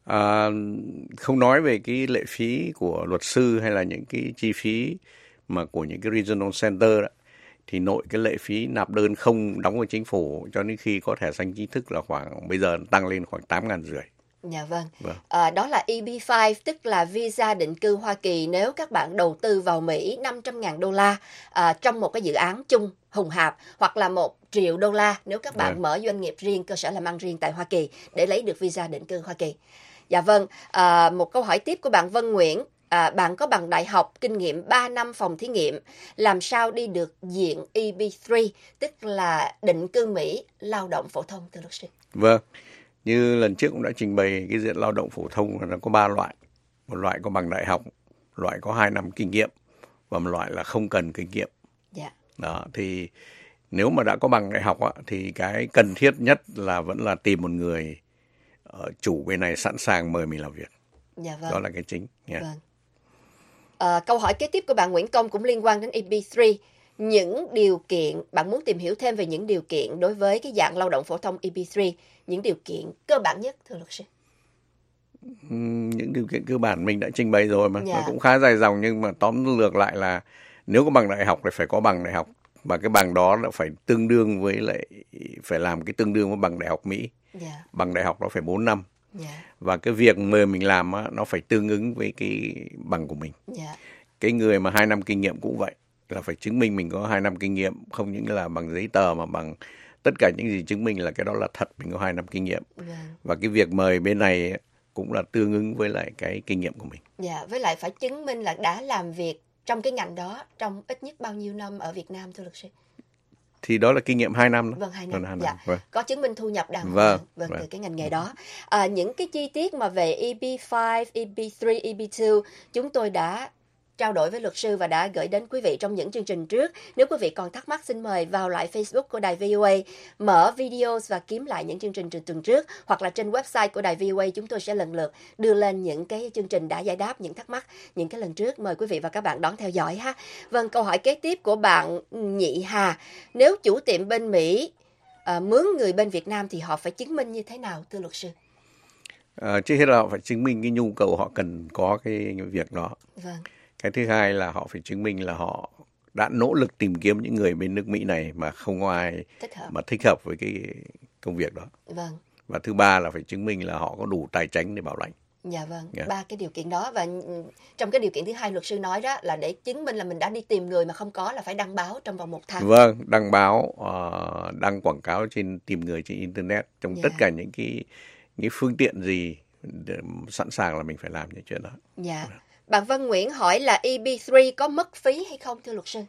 À, không nói về cái lệ phí của luật sư hay là những cái chi phí mà của những cái regional center đó, thì nội cái lệ phí nạp đơn không đóng vào chính phủ cho đến khi có thẻ xanh chính thức là khoảng bây giờ tăng lên khoảng tám ngàn rưỡi. Dạ vâng. Vâng. À, đó là E B năm, tức là visa định cư Hoa Kỳ nếu các bạn đầu tư vào Mỹ năm trăm ngàn đô la à, trong một cái dự án chung hùng hạp, hoặc là một triệu đô la nếu các bạn Vâng. mở doanh nghiệp riêng, cơ sở làm ăn riêng tại Hoa Kỳ để lấy được visa định cư Hoa Kỳ. Dạ vâng, à, một câu hỏi tiếp của bạn Vân Nguyễn. À, bạn có bằng đại học, kinh nghiệm ba năm phòng thí nghiệm, làm sao đi được diện E B ba, tức là định cư Mỹ, lao động phổ thông, thưa luật sư? Vâng, như lần trước cũng đã trình bày cái diện lao động phổ thông là nó có ba loại. Một loại có bằng đại học, loại có hai năm kinh nghiệm và một loại là không cần kinh nghiệm. Dạ. Đó, thì nếu mà đã có bằng đại học á, thì cái cần thiết nhất là vẫn là tìm một người ở chủ bên này sẵn sàng mời mình làm việc. Dạ vâng. Đó là cái chính. Yeah. Vâng. À, câu hỏi kế tiếp của bạn Nguyễn Công cũng liên quan đến E B ba. Những điều kiện, bạn muốn tìm hiểu thêm về những điều kiện đối với cái dạng lao động phổ thông E B ba, những điều kiện cơ bản nhất, thưa luật sư? Ừm, Những điều kiện cơ bản mình đã trình bày rồi mà. Dạ. Nó cũng khá dài dòng, nhưng mà tóm lược lại là nếu có bằng đại học thì phải có bằng đại học. Và cái bằng đó là phải tương đương với lại, phải làm cái tương đương với bằng đại học Mỹ. Dạ. Bằng đại học nó phải bốn năm. Dạ. Và cái việc mời mình làm á, nó phải tương ứng với cái bằng của mình. Dạ. Cái người mà hai năm kinh nghiệm cũng vậy, là phải chứng minh mình có hai năm kinh nghiệm, không những là bằng giấy tờ mà bằng tất cả những gì chứng minh là cái đó là thật, mình có hai năm kinh nghiệm. Vâng. Và cái việc mời bên này cũng là tương ứng với lại cái kinh nghiệm của mình. Dạ, với lại phải chứng minh là đã làm việc trong cái ngành đó trong ít nhất bao nhiêu năm ở Việt Nam, thưa luật sư? Thì đó là kinh nghiệm hai năm đó. Vâng, hai năm. Vâng, hai Dạ. năm. Vâng. Có chứng minh thu nhập đàng hoàng. Vâng, Vâng, vâng. từ cái ngành nghề đó. À, những cái chi tiết mà về E B năm, E B ba, E B hai chúng tôi đã trao đổi với luật sư và đã gửi đến quý vị trong những chương trình trước. Nếu quý vị còn thắc mắc, xin mời vào lại Facebook của Đài vê o a, mở video và kiếm lại những chương trình từ tuần trước, hoặc là trên website của Đài vê o a chúng tôi sẽ lần lượt đưa lên những cái chương trình đã giải đáp những thắc mắc những cái lần trước. Mời quý vị và các bạn đón theo dõi ha. Vâng, câu hỏi kế tiếp của bạn Nhị Hà. Nếu chủ tiệm bên Mỹ à, mướn người bên Việt Nam thì họ phải chứng minh như thế nào, thưa luật sư? À, trước hết là họ phải chứng minh cái nhu cầu họ cần có cái việc đó. Vâng. Cái thứ hai là họ phải chứng minh là họ đã nỗ lực tìm kiếm những người bên nước Mỹ này mà không có ai Thích hợp. mà thích hợp với cái công việc đó. Vâng. Và thứ ba là phải chứng minh là họ có đủ tài chính để bảo lãnh. Dạ vâng, Dạ. ba cái điều kiện đó. Và ừ, trong cái điều kiện thứ hai luật sư nói đó là để chứng minh là mình đã đi tìm người mà không có, là phải đăng báo trong vòng một tháng. Vâng, đăng báo, uh, đăng quảng cáo trên tìm người trên internet, trong Dạ. tất cả những cái những phương tiện gì để sẵn sàng là mình phải làm những chuyện đó. Dạ. Bạn Vân Nguyễn hỏi là E B ba có mất phí hay không, thưa luật sư?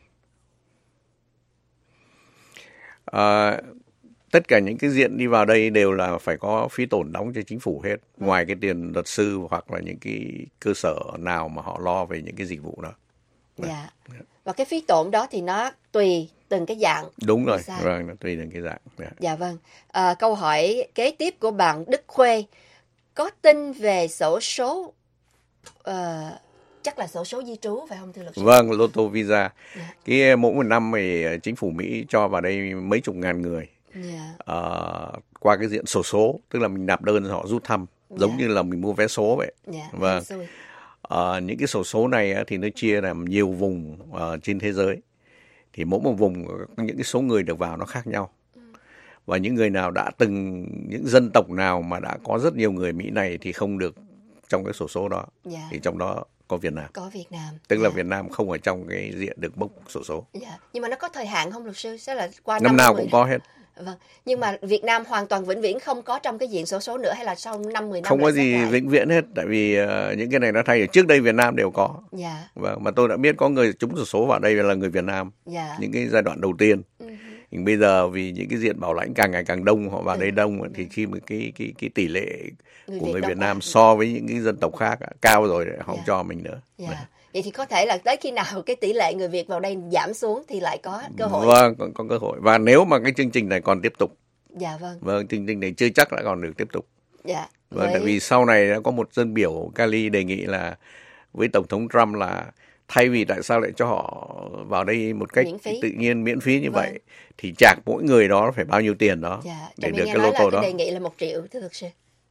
À, tất cả những cái diện đi vào đây đều là phải có phí tổn đóng cho chính phủ hết, ngoài cái tiền luật sư hoặc là những cái cơ sở nào mà họ lo về những cái dịch vụ đó. Dạ. Và cái phí tổn đó thì nó tùy từng cái dạng. Đúng rồi, Sao? vâng, nó tùy từng cái dạng. Dạ. Dạ vâng. À, câu hỏi kế tiếp của bạn Đức Khuê. Có tin về xổ số, ờ, chắc là xổ số di trú phải không, thưa luật sư? Vâng, Lotto Visa. Cái mỗi một năm thì chính phủ Mỹ cho vào đây mấy chục ngàn người. Dạ. Ờ, qua cái diện sổ số, tức là mình nạp đơn họ rút thăm, giống Dạ. như là mình mua vé số vậy. Dạ. Vâng. xui. Ờ, những cái sổ số này á, thì nó chia làm nhiều vùng ờ, trên thế giới. Thì mỗi một vùng những cái số người được vào nó khác nhau. Và những người nào đã từng, những dân tộc nào mà đã có rất nhiều người Mỹ này thì không được trong cái sổ số đó. Dạ. Thì trong đó có Việt Nam. Có Việt Nam. Tức là Dạ. Việt Nam không ở trong cái diện được bốc sổ số. Dạ. Nhưng mà nó có thời hạn không luật sư? Sẽ là qua Năm nào mười cũng có hết. Vâng. Nhưng mà Việt Nam hoàn toàn vĩnh viễn không có trong cái diện xổ số nữa, hay là sau năm mười năm Không có lại xét gì lại? vĩnh viễn hết. Tại vì uh, những cái này nó thay đổi. Trước đây Việt Nam đều có. Dạ. Vâng, mà tôi đã biết có người trúng sổ số vào đây là người Việt Nam. Dạ. Những cái giai đoạn đầu tiên. Ừ. Nhưng bây giờ vì những cái diện bảo lãnh càng ngày càng đông, họ vào đây đông, thì khi mà cái cái cái tỷ lệ Người của Việt người đông Việt quá. Nam so với những cái dân tộc khác cao rồi, họ không Dạ. cho mình nữa. Dạ. Vậy thì có thể là tới khi nào cái tỷ lệ người Việt vào đây giảm xuống thì lại có cơ hội. Vâng, có, có cơ hội. Và nếu mà cái chương trình này còn tiếp tục, Dạ vâng. vâng, chương trình này chưa chắc đã còn được tiếp tục. Dạ. Vâng, Với- tại vì sau này đã có một dân biểu Cali đề nghị là với Tổng thống Trump là thay vì tại sao lại cho họ vào đây một cách Miễn phí. tự nhiên miễn phí như Vâng. vậy, thì chạc mỗi người đó phải bao nhiêu tiền đó Dạ. để Trà My được nghe cái nói lô tô là đó. cái đề nghị là một triệu, thưa luật sư.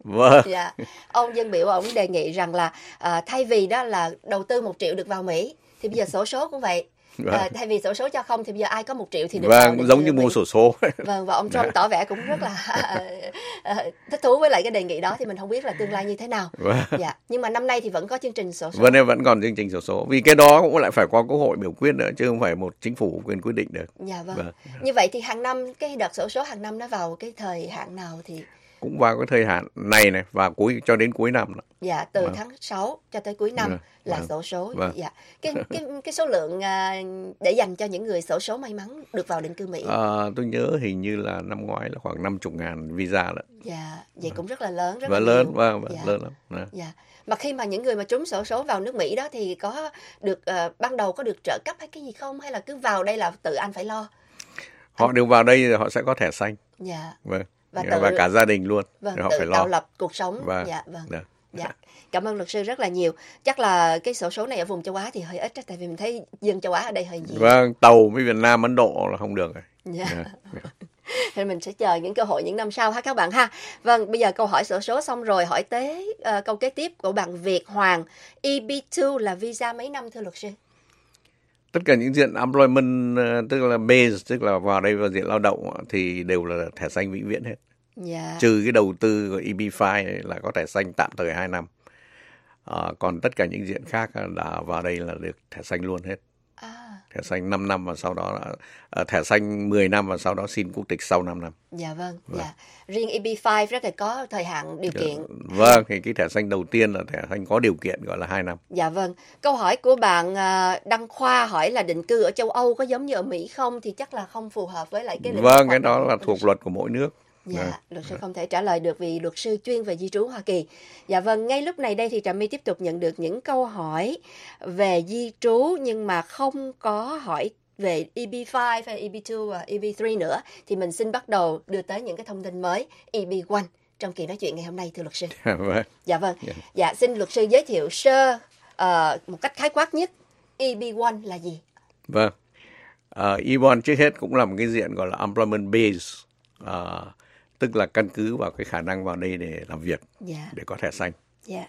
Vâng. Dạ. Ông dân biểu ông đề nghị rằng là à, thay vì đó là đầu tư một triệu được vào Mỹ thì bây giờ xổ số cũng vậy. Vâng. À, thay vì xổ số cho không thì bây giờ ai có một triệu thì được Vâng, vào định giống cư như ở Mỹ. mua xổ số. Vâng, và ông Trump Dạ. tỏ vẻ cũng rất là uh, thích thú với lại cái đề nghị đó, thì mình không biết là tương lai như thế nào. Vâng. Dạ. Nhưng mà năm nay thì vẫn có chương trình xổ số. Vâng, em vẫn còn chương trình xổ số. Vì cái đó cũng lại phải qua Quốc hội biểu quyết nữa, chứ không phải một chính phủ quyền quyết định được. Dạ vâng. Vâng. Như vậy thì hàng năm, cái đợt xổ số hàng năm nó vào cái thời hạn nào thì... Cũng vào cái thời hạn này này và cuối cho đến cuối năm. Đó. Dạ, từ Vâng. tháng sáu cho tới cuối năm Vâng. là Vâng. xổ số. Vâng. Dạ. Cái cái cái số lượng à, để dành cho những người xổ số may mắn được vào định cư Mỹ. À, tôi nhớ hình như là năm ngoái là khoảng năm mươi ngàn visa đó. Dạ, vậy cũng rất là lớn, rất Và là lớn, nhiều. vâng, vâng, Dạ. lớn lắm. Đó. Dạ. Mà khi mà những người mà trúng xổ số vào nước Mỹ đó thì có được à, ban đầu có được trợ cấp hay cái gì không, hay là cứ vào đây là tự anh phải lo? Họ đều vào đây thì họ sẽ có thẻ xanh. Dạ. Vâng. Và Và, tự- cả gia đình luôn. Vâng, Thì họ tự phải tạo lo. lập cuộc sống. Vâng. Dạ, vâng. Được. Dạ. Cảm ơn luật sư rất là nhiều. Chắc là cái xổ số này ở vùng châu Á thì hơi ít á, tại vì mình thấy dân châu Á ở đây hơi nhiều. Vâng, tàu với Việt Nam, Ấn Độ là không được rồi. Dạ. Dạ. Thì mình sẽ chờ những cơ hội những năm sau ha các bạn ha. Vâng, bây giờ câu hỏi xổ số xong rồi, hỏi tới uh, câu kế tiếp của bạn Việt Hoàng. E B hai là visa mấy năm thưa luật sư? Tất cả những diện employment, ờ, tức là base, tức là vào đây vào diện lao động thì đều là thẻ xanh vĩnh viễn hết. Dạ. Trừ cái đầu tư của E B năm này là có thẻ xanh tạm thời hai năm. À, còn tất cả những diện khác là vào đây là được thẻ xanh luôn hết. À. Thẻ xanh năm năm và sau đó là, à, thẻ xanh mười năm và sau đó xin quốc tịch sau năm năm. Dạ vâng, dạ. Riêng E B năm rất là có thời hạn điều kiện. Vâng, thì cái thẻ xanh đầu tiên là thẻ xanh có điều kiện gọi là hai năm. Dạ vâng. Câu hỏi của bạn à, Đăng Khoa hỏi là định cư ở châu Âu có giống như ở Mỹ không, thì chắc là không phù hợp với lại cái lĩnh vực Vâng, cái hoạt đó động là của thuộc luật của mỗi nước. Dạ, Vâng. luật sư không thể trả lời được vì luật sư chuyên về di trú Hoa Kỳ. Dạ vâng, ngay lúc này đây thì Trà My tiếp tục nhận được những câu hỏi về di trú nhưng mà không có hỏi về E B năm hay E B hai và E B ba nữa. Thì mình xin bắt đầu đưa tới những cái thông tin mới E B một trong kỳ nói chuyện ngày hôm nay thưa luật sư. Vâng. Dạ vâng, Dạ. dạ xin luật sư giới thiệu sơ ờ, một cách khái quát nhất E B một là gì? Vâng. Uh, E một trước hết cũng là một cái diện gọi là employment base, uh, tức là căn cứ vào cái khả năng vào đây để làm việc, Dạ. để có thẻ xanh. Dạ.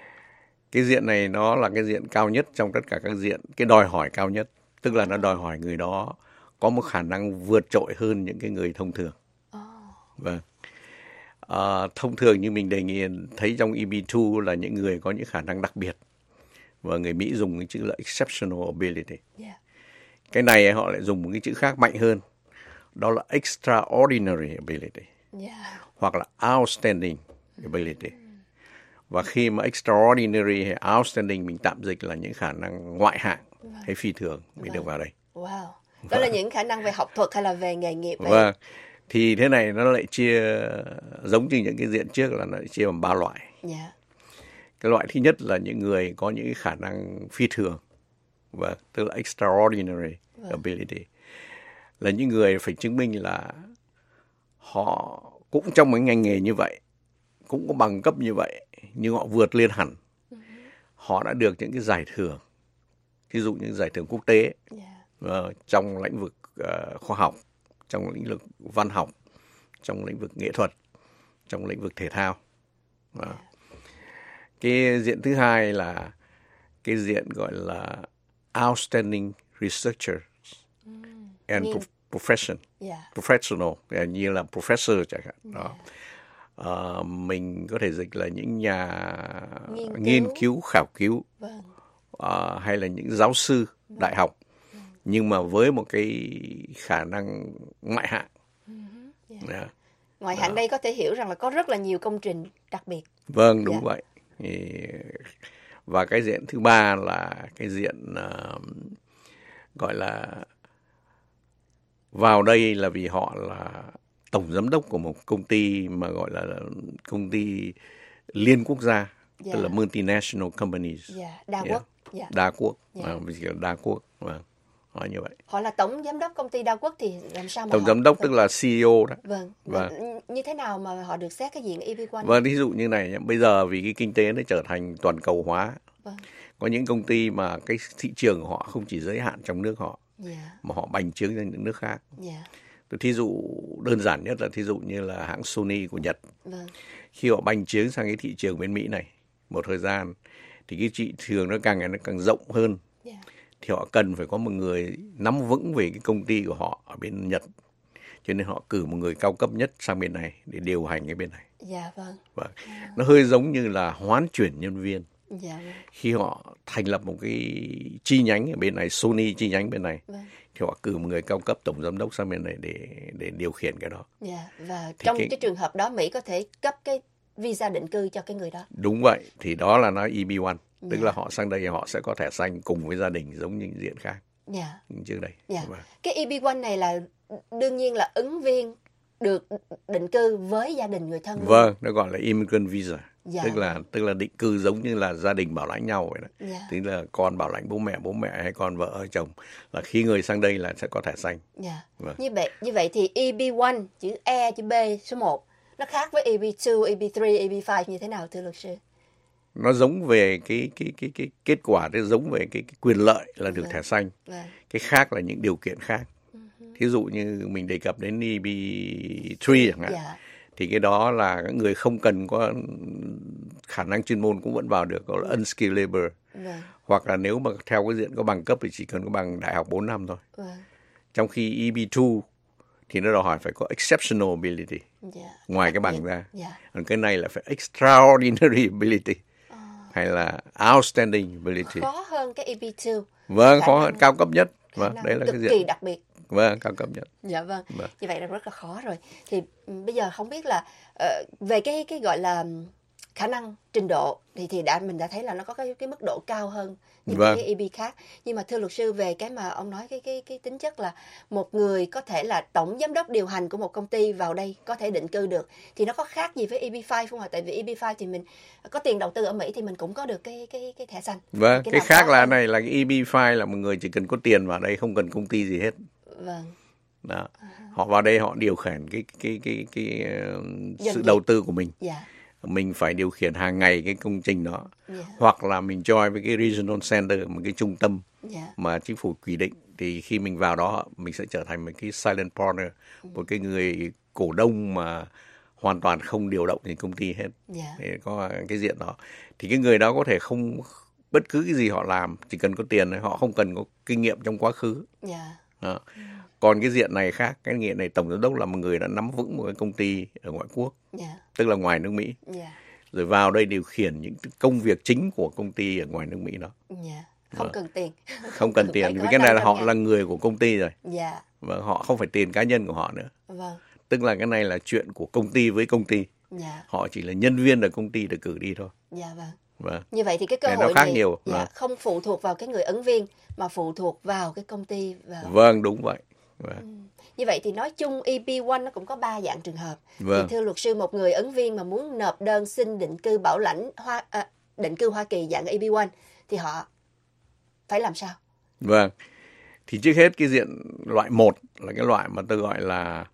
Cái diện này nó là cái diện cao nhất trong tất cả các diện, cái đòi hỏi cao nhất, tức là nó đòi hỏi người đó có một khả năng vượt trội hơn những cái người thông thường. Vâng. À, thông thường như mình đề nghị thấy trong E B hai là những người có những khả năng đặc biệt, và người Mỹ dùng cái chữ là exceptional ability. Yeah. Cái này họ lại dùng một cái chữ khác mạnh hơn, đó là extraordinary ability, Yeah. hoặc là outstanding ability. Và khi mà extraordinary hay outstanding mình tạm dịch là những khả năng ngoại hạng hay phi thường mới được vào đây. Wow. Đó là những khả năng về học thuật hay là về nghề nghiệp vậy? Vâng. Thì thế này nó lại chia, giống như những cái diện trước là nó lại chia bằng ba loại. Dạ. Cái loại thứ nhất là những người có những khả năng phi thường, và tức là extraordinary Vâng. ability, là những người phải chứng minh là họ cũng trong một ngành nghề như vậy, cũng có bằng cấp như vậy, nhưng họ vượt lên hẳn. Họ đã được những cái giải thưởng, ví dụ những giải thưởng quốc tế uh, trong lĩnh vực uh, khoa học, trong lĩnh vực văn học, trong lĩnh vực nghệ thuật, trong lĩnh vực thể thao. Uh. Cái diện thứ hai là cái diện gọi là outstanding researchers and Nghiên- pro- profession, Yeah. professional, như là professor chẳng hạn. Đó. Ờ, mình có thể dịch là những nhà Nghiên cứu. nghiên cứu, khảo cứu, Vâng. ờ, hay là những giáo sư đại học, nhưng mà với một cái khả năng ngoại hạng. Dạ. Ngoài hạng đây có thể hiểu rằng là có rất là nhiều công trình đặc biệt. Vâng, đúng Dạ. vậy. Thì, và cái diện thứ ba là cái diện uh, gọi là vào đây là vì họ là tổng giám đốc của một công ty mà gọi là công ty liên quốc gia, Dạ. tức là multinational companies. Dạ, đa Yeah. quốc. Dạ. Đa quốc, Dạ. à, vì là đa quốc, vâng, họ như vậy. Họ là tổng giám đốc công ty đa quốc thì làm sao mà Tổng họ... giám đốc tức là C E O đó. Vâng. Vâng. Như thế nào mà họ được xét cái diện E B một? Vâng, ví dụ như này nhé, bây giờ vì cái kinh tế nó trở thành toàn cầu hóa, Vâng. có những công ty mà cái thị trường của họ không chỉ giới hạn trong nước họ, Dạ. mà họ bành trướng ra những nước khác. Dạ. Tôi thí dụ đơn giản nhất là thí dụ như là hãng Sony của Nhật. Vâng. khi họ bành trướng sang cái thị trường bên Mỹ này một thời gian thì cái thị trường nó càng ngày nó càng rộng hơn. Yeah. Thì họ cần phải có một người nắm vững về cái công ty của họ ở bên Nhật. Cho nên họ cử một người cao cấp nhất sang bên này để điều hành cái bên này. Dạ vâng. Vâng. Yeah. Nó hơi giống như là hoán chuyển nhân viên. Dạ vâng. Khi họ thành lập một cái chi nhánh ở bên này, Sony chi nhánh bên này, vâng. thì họ cử một người cao cấp tổng giám đốc sang bên này để để điều khiển cái đó. Dạ. Và thì trong cái, cái trường hợp đó Mỹ có thể cấp cái visa định cư cho cái người đó. Đúng vậy. Thì đó là nó E B một. Dạ. Tức là họ sang đây họ sẽ có thẻ xanh cùng với gia đình giống như diện khác. Dạ. Trước đây. Dạ. Vâng. Cái E B một này là đương nhiên là ứng viên được định cư với gia đình người thân. Vâng, luôn. Nó gọi là immigrant visa. Dạ. Tức là tức là định cư giống như là gia đình bảo lãnh nhau vậy đó. Dạ. Tức là con bảo lãnh bố mẹ, bố mẹ hay con vợ hay chồng là khi người sang đây là sẽ có thẻ xanh. Dạ. Vâng. Như vậy như vậy thì E B một chữ E chữ B số một nó khác với E B hai, E B ba, E B năm như thế nào thưa luật sư? Nó giống về cái cái cái cái kết quả, nó giống về cái, cái quyền lợi là được vâng. thẻ xanh. Vâng. Cái khác là những điều kiện khác. Uh-huh. Thí dụ như mình đề cập đến E B ba chẳng hạn. Yeah. Thì cái đó là các người không cần có khả năng chuyên môn cũng vẫn vào được, gọi là unskilled labor. Vâng. Hoặc là nếu mà theo cái diện có bằng cấp thì chỉ cần có bằng đại học bốn năm thôi. Vâng. Trong khi E B hai thì nó đòi hỏi phải có exceptional ability. Yeah. Ngoài cái bằng ra. Yeah. Còn cái này là phải extraordinary ability. Oh. Hay là outstanding ability. Khó hơn cái E B hai. Vâng, khó hơn, cao cấp nhất. Vâng, đấy là cực cái diện kỳ đặc biệt. Vâng, cao cấp nhất. Dạ vâng. Vâng. Như vậy là rất là khó rồi. Thì bây giờ không biết là uh, về cái cái gọi là khả năng trình độ thì thì đã mình đã thấy là nó có cái cái mức độ cao hơn những vâng. cái E B khác. Nhưng mà thưa luật sư, về cái mà ông nói cái cái cái tính chất là một người có thể là tổng giám đốc điều hành của một công ty vào đây có thể định cư được, thì nó có khác gì với E B năm không ạ? Tại vì E B năm thì mình có tiền đầu tư ở Mỹ thì mình cũng có được cái cái cái thẻ xanh. Vâng, cái, cái khác là hơn. Này là cái E B năm là một người chỉ cần có tiền vào đây, không cần công ty gì hết. Vâng. Đó. À. Họ vào đây họ điều khiển cái cái cái cái, cái uh, sự đầu tư của mình. Yeah. Mình phải điều khiển hàng ngày cái công trình đó. Yeah. Hoặc là mình join với cái regional center, một cái trung tâm yeah. mà chính phủ quy định. Thì khi mình vào đó mình sẽ trở thành một cái silent partner, mm. một cái người cổ đông mà hoàn toàn không điều động gì công ty hết. Yeah. Để có cái diện đó. Thì cái người đó có thể không bất cứ cái gì họ làm, chỉ cần có tiền, họ không cần có kinh nghiệm trong quá khứ. Yeah. Đó. Mm. Còn cái diện này khác, cái diện này tổng giám đốc là một người đã nắm vững một cái công ty ở ngoại quốc, yeah. tức là ngoài nước Mỹ, yeah. rồi vào đây điều khiển những công việc chính của công ty ở ngoài nước Mỹ đó. Yeah. Không cần tiền. Không cần tiền, vì cái này là họ ngàn. Là người của công ty rồi. Yeah. Và họ không phải tiền cá nhân của họ nữa. Vâng. Tức là cái này là chuyện của công ty với công ty. Yeah. Họ chỉ là nhân viên ở công ty được cử đi thôi. Dạ vâng. Vâng. Như vậy thì cái cơ này hội nó khác này nhiều. Dạ, vâng. không phụ thuộc vào cái người ứng viên mà phụ thuộc vào cái công ty. Vào... Vâng, đúng vậy. Vâng. Ừ. Như vậy thì nói chung E B một nó cũng có ba dạng trường hợp. Vâng. Thì thưa luật sư, một người ứng viên mà muốn nộp đơn xin định cư bảo lãnh Hoa à, định cư Hoa Kỳ dạng E B một thì họ phải làm sao? Vâng. Thì trước hết cái diện loại một là cái loại mà tôi gọi là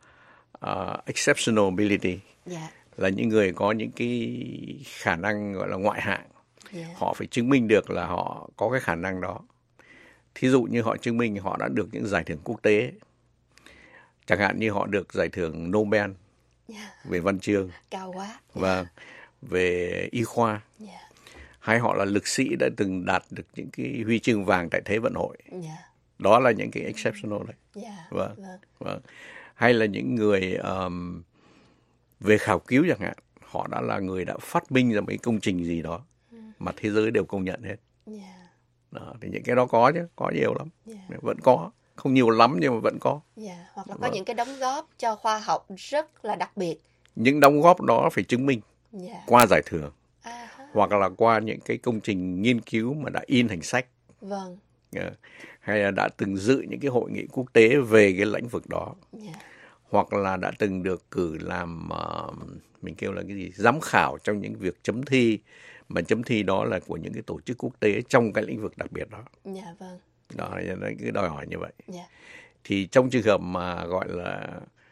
uh, exceptional ability. Yeah. Là những người có những cái khả năng gọi là ngoại hạng. Yeah. Họ phải chứng minh được là họ có cái khả năng đó. Thí dụ như họ chứng minh họ đã được những giải thưởng quốc tế. Chẳng hạn như họ được giải thưởng Nobel yeah. về văn chương. Cao quá. Yeah. Và về y khoa. Yeah. Hay họ là lực sĩ đã từng đạt được những cái huy chương vàng tại Thế vận hội. Yeah. Đó là những cái exceptional đấy. Yeah. Vâng. Vâng. Vâng. Hay là những người um, về khảo cứu chẳng hạn. Họ đã là người đã phát minh ra mấy công trình gì đó mm. mà thế giới đều công nhận hết. Yeah. Đó, thì những cái đó có chứ, có nhiều lắm. Yeah. Vẫn có. Không nhiều lắm nhưng mà vẫn có. Yeah. Hoặc là có vâng. những cái đóng góp cho khoa học rất là đặc biệt. Những đóng góp đó phải chứng minh yeah. qua giải thưởng. Uh-huh. Hoặc là qua những cái công trình nghiên cứu mà đã in thành sách. Vâng. Yeah. Hay là đã từng dự những cái hội nghị quốc tế về cái lĩnh vực đó. Yeah. Hoặc là đã từng được cử làm, uh, mình kêu là cái gì, giám khảo trong những việc chấm thi. Mà chấm thi đó là của những cái tổ chức quốc tế trong cái lĩnh vực đặc biệt đó. Dạ yeah, vâng. Đó là cái đòi hỏi như vậy. Yeah. Thì trong trường hợp mà gọi là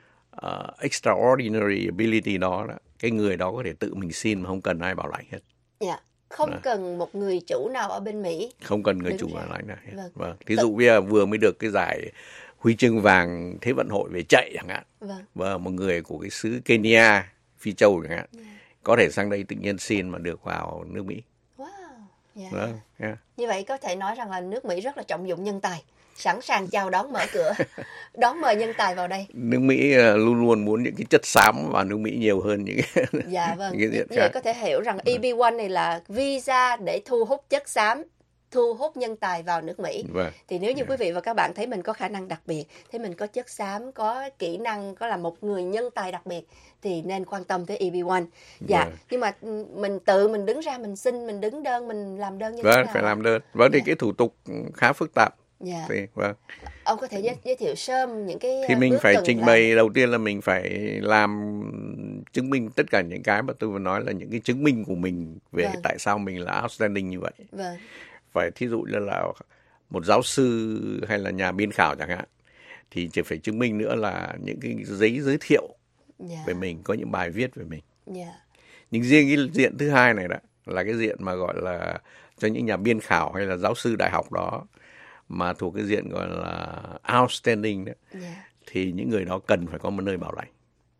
uh, extraordinary ability đó, đó, cái người đó có thể tự mình xin mà không cần ai bảo lãnh hết. Dạ. Yeah. Không đó. Cần một người chủ nào ở bên Mỹ. Không cần người chủ bảo lãnh nào hết. Vâng. Vâng. Thí dụ bây giờ vừa mới được cái giải huy chương vàng Thế vận hội về chạy chẳng hạn. Vâng. Và một người của cái xứ Kenya, Phi Châu chẳng hạn. Yeah. có thể sang đây tự nhiên xin mà được vào nước Mỹ. Wow. Yeah. Vâng, yeah. Như vậy có thể nói rằng là nước Mỹ rất là trọng dụng nhân tài, sẵn sàng chào đón mở cửa, đón mời nhân tài vào đây. Nước Mỹ luôn luôn muốn những cái chất xám vào nước Mỹ nhiều hơn những cái, dạ, vâng. những cái diện Như khác. vậy có thể hiểu rằng e bê một này là visa để thu hút chất xám, thu hút nhân tài vào nước Mỹ. Vâng. Thì nếu như quý vị và các bạn thấy mình có khả năng đặc biệt, thấy mình có chất xám, có kỹ năng, có là một người nhân tài đặc biệt thì nên quan tâm tới e bê một. Dạ, Vâng. nhưng mà mình tự mình đứng ra mình xin, mình đứng đơn, mình làm đơn như thế Vâng, nào? phải làm đơn. Vâng, thì Dạ. cái thủ tục khá phức tạp. Dạ. Thì, vâng. Ông có thể giới, giới thiệu sớm những cái Thì mình bước phải cần trình làm. bày, đầu tiên là mình phải làm chứng minh tất cả những cái mà tôi vừa nói là những cái chứng minh của mình về Vâng. tại sao mình là outstanding như vậy. Vâng. Phải thí dụ như là một giáo sư hay là nhà biên khảo chẳng hạn, thì chỉ phải chứng minh nữa là những cái giấy giới thiệu Dạ. về mình, có những bài viết về mình. Dạ. Nhưng riêng cái diện thứ hai này đó là cái diện mà gọi là cho những nhà biên khảo hay là giáo sư đại học đó mà thuộc cái diện gọi là outstanding đó, Dạ. thì những người đó cần phải có một nơi bảo lãnh.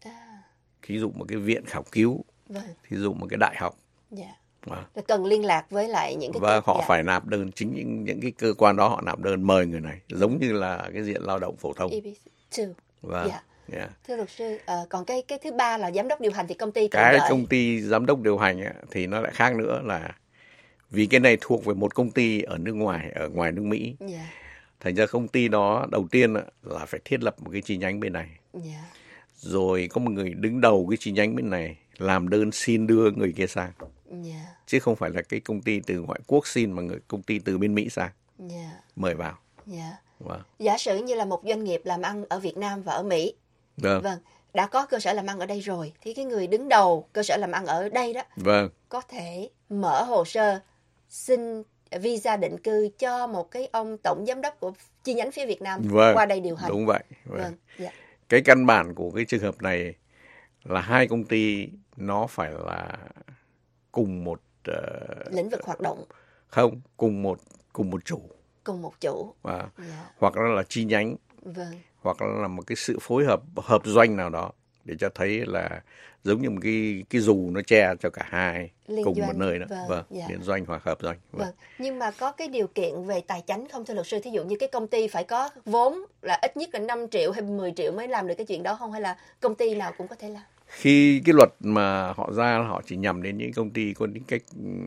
Thí dụ một cái viện khảo cứu, Vâng. thí dụ một cái đại học. Dạ. Vâng. Là cần liên lạc với lại những cái Và cơ- họ dạ. phải nạp đơn, chính những những cái cơ quan đó họ nạp đơn mời người này, giống như là cái diện lao động phổ thông. e bê hai. Vâng. Dạ. Yeah. Thưa luật sư, ờ, còn cái cái thứ ba là giám đốc điều hành thì công ty cần Cái đợi. công ty giám đốc điều hành ấy, thì nó lại khác nữa, là vì cái này thuộc về một công ty ở nước ngoài, ở ngoài nước Mỹ. Dạ. Thành ra công ty đó đầu tiên á, là phải thiết lập một cái chi nhánh bên này. Dạ. Rồi có một người đứng đầu cái chi nhánh bên này làm đơn xin đưa người kia sang. Dạ. Chứ không phải là cái công ty từ ngoại quốc xin mà người công ty từ bên Mỹ sang Dạ. mời vào. Dạ. Vâng. Giả sử như là một doanh nghiệp làm ăn ở Việt Nam và ở Mỹ. Vâng. Vâng. Đã có cơ sở làm ăn ở đây rồi thì cái người đứng đầu cơ sở làm ăn ở đây đó Vâng. có thể mở hồ sơ xin visa định cư cho một cái ông tổng giám đốc của chi nhánh phía Việt Nam Vâng. qua đây điều hành. Đúng vậy. Vâng. Vâng. Dạ. Cái căn bản của cái trường hợp này là hai công ty nó phải là cùng một uh, Lĩnh vực hoạt động, không, cùng một cùng một chủ. cùng một chủ. Và Dạ. hoặc là là chi nhánh, Vâng. hoặc là là một cái sự phối hợp hợp doanh nào đó để cho thấy là giống như một cái cái dù nó che cho cả hai Liên cùng doanh. một nơi đó. Vâng, Vâng, dạ. liên doanh hoặc hợp doanh. Vâng. Vâng, nhưng mà có cái điều kiện về tài chánh không thưa luật sư? Thí dụ như cái công ty phải có vốn là ít nhất là năm triệu hay mười triệu mới làm được cái chuyện đó không? Hay là công ty nào cũng có thể làm? Khi cái luật mà họ ra họ chỉ nhằm đến những công ty có tính cách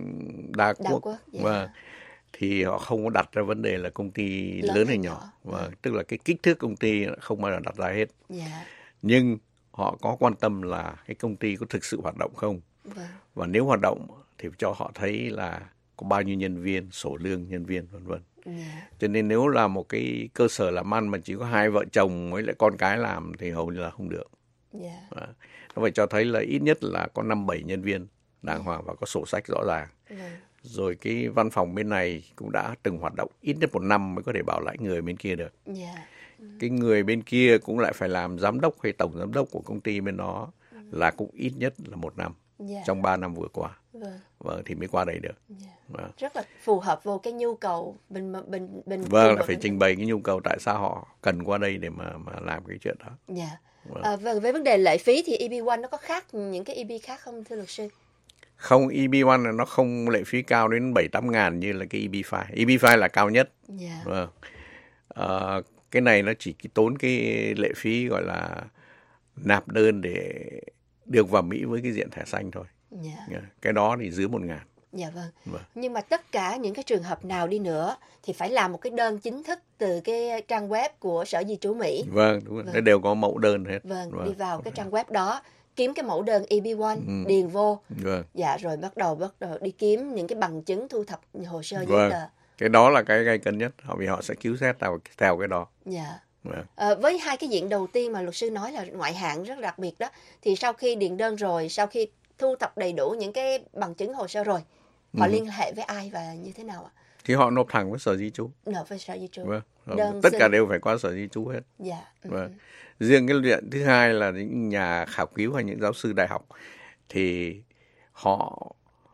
đa quốc, Đa quốc, dạ. và thì họ không có đặt ra vấn đề là công ty Lớn lớn, hay hay nhỏ. nhỏ, và tức là cái kích thước công ty không bao giờ đặt ra hết. Dạ. Nhưng họ có quan tâm là cái công ty có thực sự hoạt động không, Vâng. và nếu hoạt động thì cho họ thấy là có bao nhiêu nhân viên, sổ lương nhân viên, vân vân. Dạ. Cho nên nếu là một cái cơ sở làm ăn mà chỉ có hai vợ chồng với lại con cái làm thì hầu như là không được. Dạ. Và nó phải cho thấy là ít nhất là có năm bảy nhân viên đàng hoàng và có sổ sách rõ ràng. Vâng. Rồi cái văn phòng bên này cũng đã từng hoạt động ít nhất một năm mới có thể bảo lãnh người bên kia được. Dạ. Cái người bên kia cũng lại phải làm giám đốc hay tổng giám đốc của công ty bên đó là cũng ít nhất là một năm Dạ. trong ba năm vừa qua. Vâng. Vâng, thì mới qua đây được. Dạ. Vâng, Rất là phù hợp vô cái nhu cầu bình bình bình. vâng là phải trình bày cái nhu cầu tại sao họ cần qua đây để mà mà làm cái chuyện đó. Dạ. Vâng. À, vâng, với vấn đề lệ phí thì e bê một nó có khác những cái e bê khác không thưa luật sư? Không, e bê một là nó không lệ phí cao đến bảy tám ngàn như là cái e bê năm. e bê năm là cao nhất. Dạ. Vâng. À, cái này nó chỉ tốn cái lệ phí gọi là nạp đơn để được vào Mỹ với cái diện thẻ xanh thôi. Dạ. Cái đó thì dưới một ngàn. Dạ vâng. Vâng. Nhưng mà tất cả những cái trường hợp nào đi nữa thì phải làm một cái đơn chính thức từ cái trang web của Sở Di trú Mỹ. Vâng, đúng rồi. Vâng. Nó đều có mẫu đơn hết. Vâng, đi vào cái trang web đó, kiếm cái mẫu đơn e bê một, Ừ. điền vô. Vâng. Dạ, rồi bắt đầu bắt đầu đi kiếm những cái bằng chứng thu thập hồ sơ giấy Vâng. tờ. Cái đó là cái gây cân nhất, họ vì họ sẽ cứu xét theo, theo cái đó. Dạ. Vâng. À, với hai cái diện đầu tiên mà luật sư nói là ngoại hạng rất đặc biệt đó, thì sau khi điền đơn rồi, sau khi thu thập đầy đủ những cái bằng chứng hồ sơ rồi, họ Ừ. liên hệ với ai và như thế nào ạ? Thì họ nộp thẳng với Sở Di trú. Nộp với Sở Di trú. Vâng. Đơn Tất xin- cả đều phải qua Sở Di trú hết. Dạ. Ừ. Vâng. Riêng cái chuyện thứ hai là những nhà khảo cứu hay những giáo sư đại học thì họ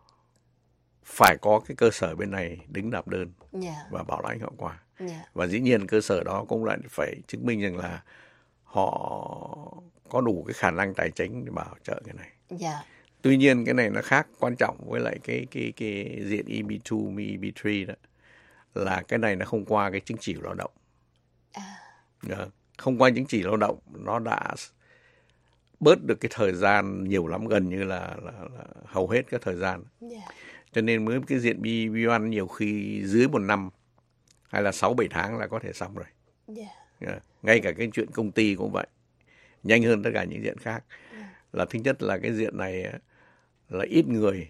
phải có cái cơ sở bên này đứng nạp đơn Dạ. và bảo lãnh họ qua. Dạ. Và dĩ nhiên cơ sở đó cũng lại phải chứng minh rằng là họ có đủ cái khả năng tài chính để bảo trợ cái này. Dạ. Tuy nhiên cái này nó khác quan trọng với lại cái cái cái diện E B hai, E B ba đó là cái này nó không qua cái chứng chỉ lao động. À. Không qua chứng chỉ lao động, nó đã bớt được cái thời gian nhiều lắm, gần như là, là, là hầu hết các thời gian. Yeah. Cho nên mới cái diện B một nhiều khi dưới một năm hay là sáu bảy tháng là có thể xong rồi. Yeah. Yeah. Ngay cả cái chuyện công ty cũng vậy, nhanh hơn tất cả những diện khác. Yeah. Là thứ nhất là cái diện này là ít người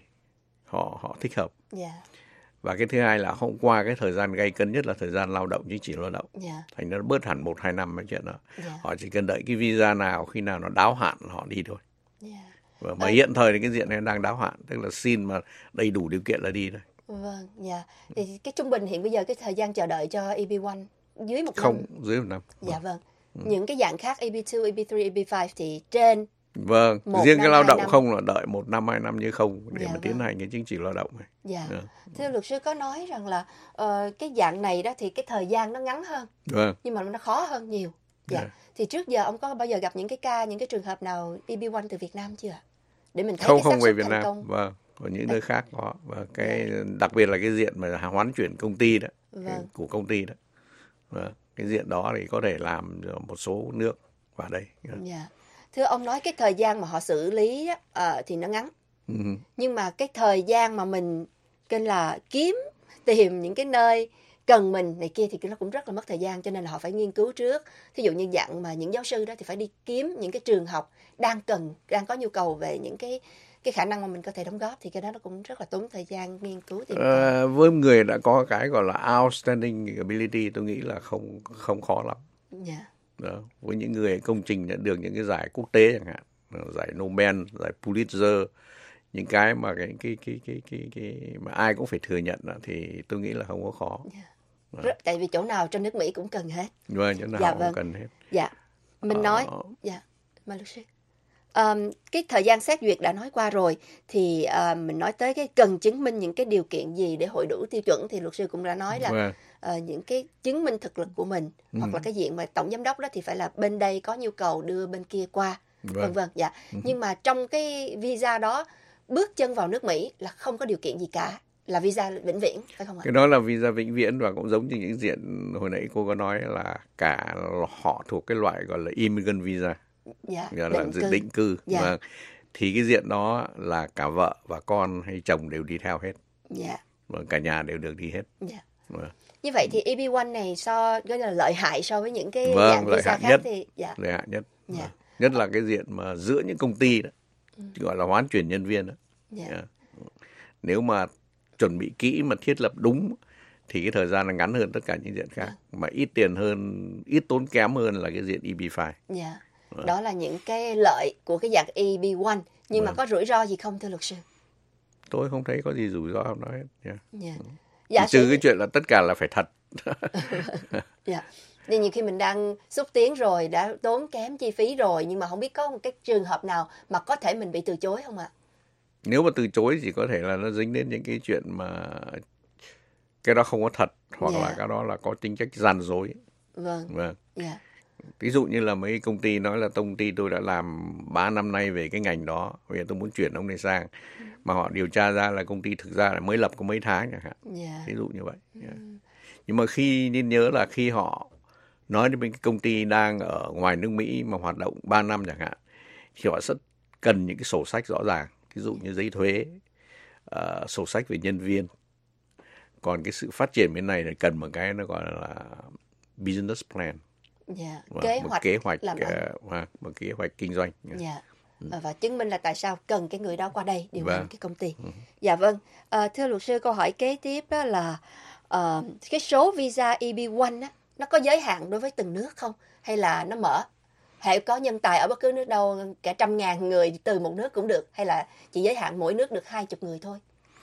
họ họ thích hợp. Yeah. Và cái thứ hai là không qua cái thời gian gay cấn nhất là thời gian lao động, chứng chỉ lao động. Yeah. Thành nó bớt hẳn một hai năm cái chuyện đó. Yeah. Họ chỉ cần đợi cái visa nào, khi nào nó đáo hạn họ đi thôi. Yeah. Và mà à. hiện thời thì cái diện này đang đáo hạn, tức là xin mà đầy đủ điều kiện là đi thôi. Vâng, dạ. Yeah. Thì cái trung bình hiện bây giờ cái thời gian chờ đợi cho E B một dưới một không, năm. Không, dưới một năm. Dạ vâng. Ừ. Những cái dạng khác E B hai, E B ba, E B năm thì trên. Vâng, riêng cái lao động năm. Không là đợi một năm, hai năm như không để dạ, mà tiến vâng. hành cái chứng chỉ lao động này. Dạ. Yeah. Thưa luật sư có nói rằng là uh, cái dạng này đó thì cái thời gian nó ngắn hơn. Vâng. Nhưng mà nó khó hơn nhiều. Dạ. Yeah. Thì trước giờ ông có bao giờ gặp những cái ca, những cái trường hợp nào E B một từ Việt Nam chưa? Để mình thấy không, cái không về Việt thành Nam. Công. Vâng. Ở những nơi khác có. Và cái yeah. đặc biệt là cái diện mà hoán chuyển công ty đó, vâng. của công ty đó. Vâng. Cái diện đó thì có thể làm một số nước vào đây. Dạ. Yeah. Thưa ông nói cái thời gian mà họ xử lý uh, thì nó ngắn. Uh-huh. Nhưng mà cái thời gian mà mình kêu là kiếm, tìm những cái nơi cần mình này kia thì nó cũng rất là mất thời gian, cho nên là họ phải nghiên cứu trước. Thí dụ như dạng mà những giáo sư đó thì phải đi kiếm những cái trường học đang cần, đang có nhu cầu về những cái cái khả năng mà mình có thể đóng góp, thì cái đó nó cũng rất là tốn thời gian nghiên cứu. À, với người đã có cái gọi là outstanding ability, tôi nghĩ là không không khó lắm. Yeah. Đó. Với những người công trình đã được những cái giải quốc tế chẳng hạn, giải Nobel, giải Pulitzer, những cái mà cái cái cái cái cái, cái mà ai cũng phải thừa nhận đó, thì tôi nghĩ là không có khó. Yeah. Rất, tại vì chỗ nào trong nước Mỹ cũng cần hết. Vâng, chỗ nào dạ, cũng vâng. cần hết. Dạ, mình ờ... nói, dạ, mà luật sư. Um, cái thời gian xét duyệt đã nói qua rồi, thì uh, mình nói tới cái cần chứng minh những cái điều kiện gì để hội đủ tiêu chuẩn, thì luật sư cũng đã nói là vâng. uh, những cái chứng minh thực lực của mình, ừ. hoặc là cái diện mà tổng giám đốc đó thì phải là bên đây có nhu cầu đưa bên kia qua, vâng, vân vân. Dạ. Ừ. Nhưng mà trong cái visa đó, bước chân vào nước Mỹ là không có điều kiện gì cả, là visa vĩnh viễn, phải không ạ? Cái đó là visa vĩnh viễn, và cũng giống như những diện hồi nãy cô có nói là cả họ thuộc cái loại gọi là immigrant visa. Dạ, là định cư, định cư. Dạ. Vâng. Thì cái diện đó là cả vợ và con hay chồng đều đi theo hết. Dạ. Vâng, cả nhà đều được đi hết. Dạ. Vâng. Như vậy thì E B một này so gọi là lợi hại so với những cái vâng, dạng visa khác nhất, thì dạ. lợi hại nhất. Dạ. Vâng. Nhất là cái diện mà giữa những công ty đó, ừ. gọi là hoán chuyển nhân viên đó. Dạ. Yeah. Nếu mà chuẩn bị kỹ mà thiết lập đúng thì cái thời gian là ngắn hơn tất cả những diện khác, dạ. mà ít tiền hơn, ít tốn kém hơn là cái diện E B năm. Dạ. Vâng. Đó là những cái lợi của cái dạng E B một. Nhưng vâng. mà có rủi ro gì không thưa luật sư? Tôi không thấy có gì rủi ro không nói hết. Yeah. Yeah. Ừ. Giả trừ sử... cái chuyện là tất cả là phải thật. Yeah. Nên nhiều khi mình đang xúc tiến rồi, đã tốn kém chi phí rồi, nhưng mà không biết có một cái trường hợp nào mà có thể mình bị từ chối không ạ? Nếu mà từ chối thì có thể là nó dính đến những cái chuyện mà cái đó không có thật, hoặc yeah. là cái đó là có tính chất gian dối. Vâng. Vâng. Yeah. Ví dụ như là mấy công ty nói là công ty tôi đã làm ba năm nay về cái ngành đó, bây giờ tôi muốn chuyển ông này sang, ừ. mà họ điều tra ra là công ty thực ra là mới lập có mấy tháng chẳng hạn. Yeah. Ví dụ như vậy. Yeah. Ừ. Nhưng mà khi nên nhớ là khi họ nói đến cái công ty đang ở ngoài nước Mỹ mà hoạt động ba năm chẳng hạn, thì họ rất cần những cái sổ sách rõ ràng, ví dụ như giấy thuế, uh, sổ sách về nhân viên. Còn cái sự phát triển bên này là cần một cái nó gọi là business plan. Yeah. Và kế một hoạch kế hoạch làm uh, một kế hoạch kinh doanh. Yeah. Yeah. Ừ. Và chứng minh là tại sao cần cái người đó qua đây điều hành vâng. cái công ty. Ừ. Dạ vâng. À, thưa luật sư, câu hỏi kế tiếp đó là uh, cái số visa E B một á, nó có giới hạn đối với từng nước không? Hay là nó mở? Hệ có nhân tài ở bất cứ nước đâu, cả trăm ngàn người từ một nước cũng được, hay là chỉ giới hạn mỗi nước được hai chục người thôi?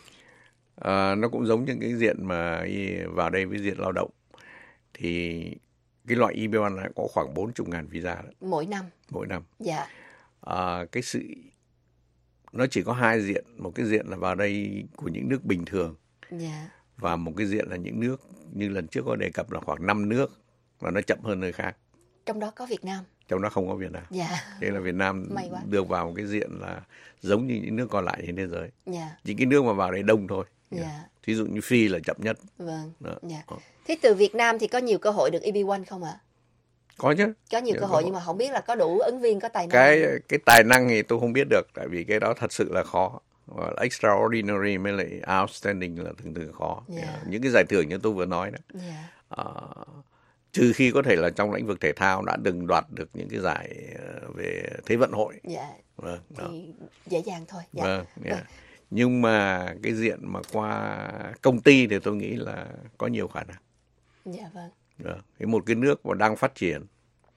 À, nó cũng giống như cái diện mà vào đây với diện lao động. Thì cái loại E B một này có khoảng bốn mươi ngàn visa đó. Mỗi năm? Mỗi năm. Dạ. À, cái sự... Nó chỉ có hai diện. Một cái diện là vào đây của những nước bình thường. Dạ. Và một cái diện là những nước như lần trước có đề cập là khoảng năm nước. Và nó chậm hơn nơi khác. Trong đó có Việt Nam? trong đó không có Việt Nam. Dạ. Thế là Việt Nam được vào một cái diện là giống như những nước còn lại trên thế giới. Dạ. Những cái nước mà vào đấy đông thôi. Dạ. Ví dụ như Phi là chậm nhất. Vâng. Đó. Dạ. Thế từ Việt Nam thì có nhiều cơ hội được e bê một không ạ? À? Có chứ. Có nhiều Dạ, cơ hội có. Nhưng mà không biết là có đủ ứng viên có tài năng. Cái cái tài năng thì tôi không biết được, tại vì cái đó thật sự là khó. Extraordinary mới lại outstanding là thường thường khó. Yeah. Những cái giải thưởng như tôi vừa nói đó. Yeah. À, trừ khi có thể là trong lĩnh vực thể thao đã từng đoạt được những cái giải về Thế vận hội. Dạ. Vâng, thì dễ dàng thôi. Dạ. Vâng, yeah. Vâng. Nhưng mà cái diện mà qua công ty thì tôi nghĩ là có nhiều khả năng. Dạ vâng. Vâng. Cái một cái nước mà đang phát triển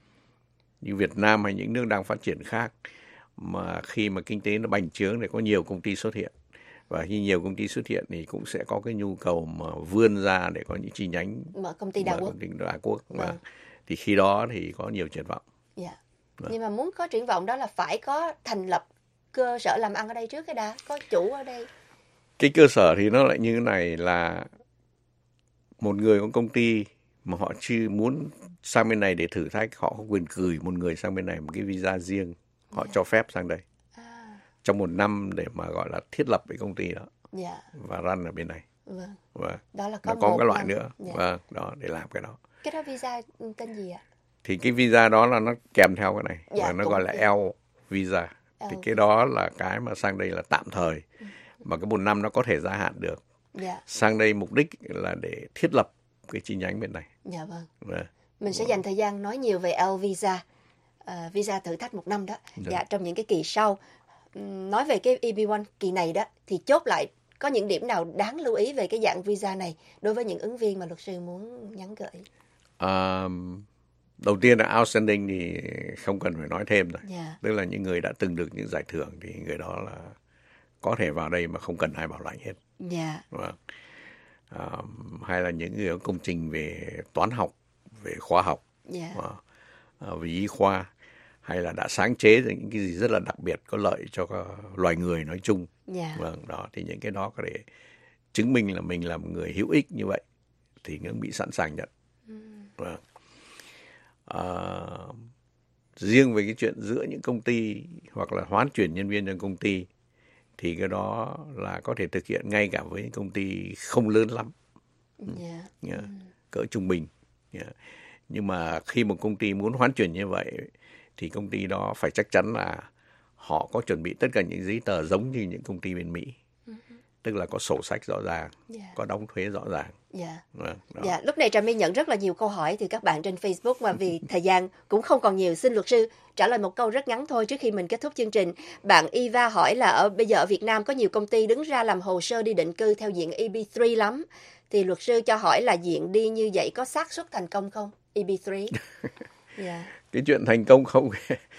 như Việt Nam hay những nước đang phát triển khác, mà khi mà kinh tế nó bành trướng thì có nhiều công ty xuất hiện, và khi nhiều công ty xuất hiện thì cũng sẽ có cái nhu cầu mà vươn ra để có những chi nhánh mở công ty đa quốc. Công ty đa quốc. Và Vâng. thì khi đó thì có nhiều triển vọng. Dạ. Vâng. Nhưng mà muốn có triển vọng đó là phải có thành lập cơ sở làm ăn ở đây trước cái đã, có chủ ở đây. Cái cơ sở thì nó lại như thế này, là một người có công ty mà họ chưa muốn sang bên này để thử thách, họ có quyền gửi một người sang bên này một cái visa riêng, họ Yeah. cho phép sang đây À. trong một năm để mà gọi là thiết lập cái công ty đó. Dạ. Và run ở bên này. Vâng. Và Đó là có nó có một cái loại năm. nữa. Dạ. Vâng, đó để làm cái đó. Cái đó visa tên gì ạ? Thì cái visa đó là nó kèm theo cái này, Dạ, và nó cũng gọi là vậy. L visa. L Thì cái đó là cái mà sang đây là tạm thời, mà cái một năm nó có thể gia hạn được. Dạ. Sang đây mục đích là để thiết lập cái chi nhánh bên này. Dạ vâng. Vâng. Mình sẽ dành thời gian nói nhiều về L visa, uh, visa thử thách một năm đó. Dạ. Dạ, trong những cái kỳ sau. Uhm, nói về cái e bê một kỳ này đó, thì chốt lại có những điểm nào đáng lưu ý về cái dạng visa này đối với những ứng viên mà luật sư muốn nhắn gửi? À, đầu tiên là outstanding thì không cần phải nói thêm rồi. Yeah. Tức là những người đã từng được những giải thưởng thì người đó là có thể vào đây mà không cần ai bảo lãnh hết. Yeah. Vâng. À, hay là những người có công trình về toán học, về khoa học, Yeah. à, về y khoa, hay là đã sáng chế ra những cái gì rất là đặc biệt có lợi cho loài người nói chung. Yeah. Vâng, đó thì những cái đó có thể chứng minh là mình là một người hữu ích như vậy thì ngưỡng bị sẵn sàng nhận. Mm. Vâng. À, riêng về cái chuyện giữa những công ty hoặc là hoán chuyển nhân viên trong công ty thì cái đó là có thể thực hiện ngay cả với những công ty không lớn lắm. Yeah. Yeah. Cỡ trung bình. Yeah. Nhưng mà khi một công ty muốn hoán chuyển như vậy thì công ty đó phải chắc chắn là họ có chuẩn bị tất cả những giấy tờ giống như những công ty bên Mỹ. Uh-huh. Tức là có sổ sách rõ ràng, yeah. có đóng thuế rõ ràng. Dạ. Vâng, Dạ, lúc này Trà My nhận rất là nhiều câu hỏi từ các bạn trên Facebook, mà vì thời gian cũng không còn nhiều, xin luật sư trả lời một câu rất ngắn thôi trước khi mình kết thúc chương trình. Bạn Eva hỏi là ở bây giờ ở Việt Nam có nhiều công ty đứng ra làm hồ sơ đi định cư theo diện E B ba lắm. Thì luật sư cho hỏi là diện đi như vậy có xác suất thành công không? E B ba. Yeah. Cái chuyện thành công không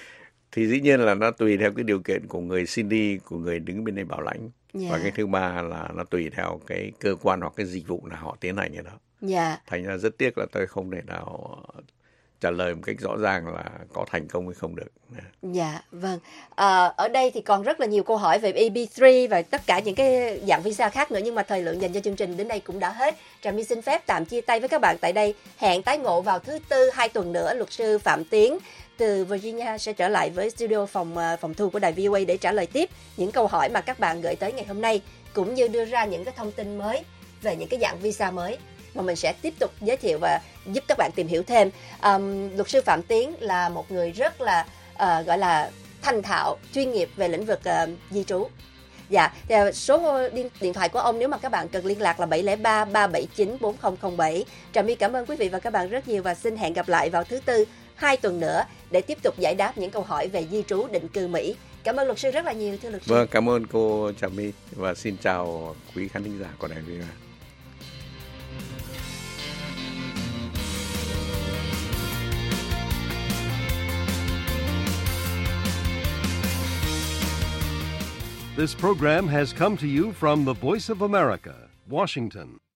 thì dĩ nhiên là nó tùy theo cái điều kiện của người xin đi, của người đứng bên đây bảo lãnh. Yeah. Và cái thứ ba là nó tùy theo cái cơ quan hoặc cái dịch vụ nào họ tiến hành cái đó. Yeah. Thành ra rất tiếc là tôi không thể nào trả lời một cách rõ ràng là có thành công hay không được. Dạ, vâng. À, ở đây thì còn rất là nhiều câu hỏi về E B ba và tất cả những cái dạng visa khác nữa, nhưng mà thời lượng dành cho chương trình đến đây cũng đã hết. Trà My xin phép tạm chia tay với các bạn tại đây. Hẹn tái ngộ vào thứ Tư hai tuần nữa. Luật sư Phạm Tiến từ Virginia sẽ trở lại với studio phòng phòng thu của đài vê o a để trả lời tiếp những câu hỏi mà các bạn gửi tới ngày hôm nay, cũng như đưa ra những cái thông tin mới về những cái dạng visa mới mà mình sẽ tiếp tục giới thiệu và giúp các bạn tìm hiểu thêm. Um, luật sư Phạm Tiến là một người rất là uh, gọi là thành thạo, chuyên nghiệp về lĩnh vực uh, di trú. Dạ, số điện, điện thoại của ông nếu mà các bạn cần liên lạc là bảy không ba ba bảy chín bốn không không bảy. Trà My cảm ơn quý vị và các bạn rất nhiều và xin hẹn gặp lại vào thứ Tư hai tuần nữa để tiếp tục giải đáp những câu hỏi về di trú định cư Mỹ. Cảm ơn luật sư rất là nhiều, thưa luật sư. Vâng, cảm ơn cô Trà My và xin chào quý khán thính giả của đài vê o a. This program has come to you from the Voice of America, Washington.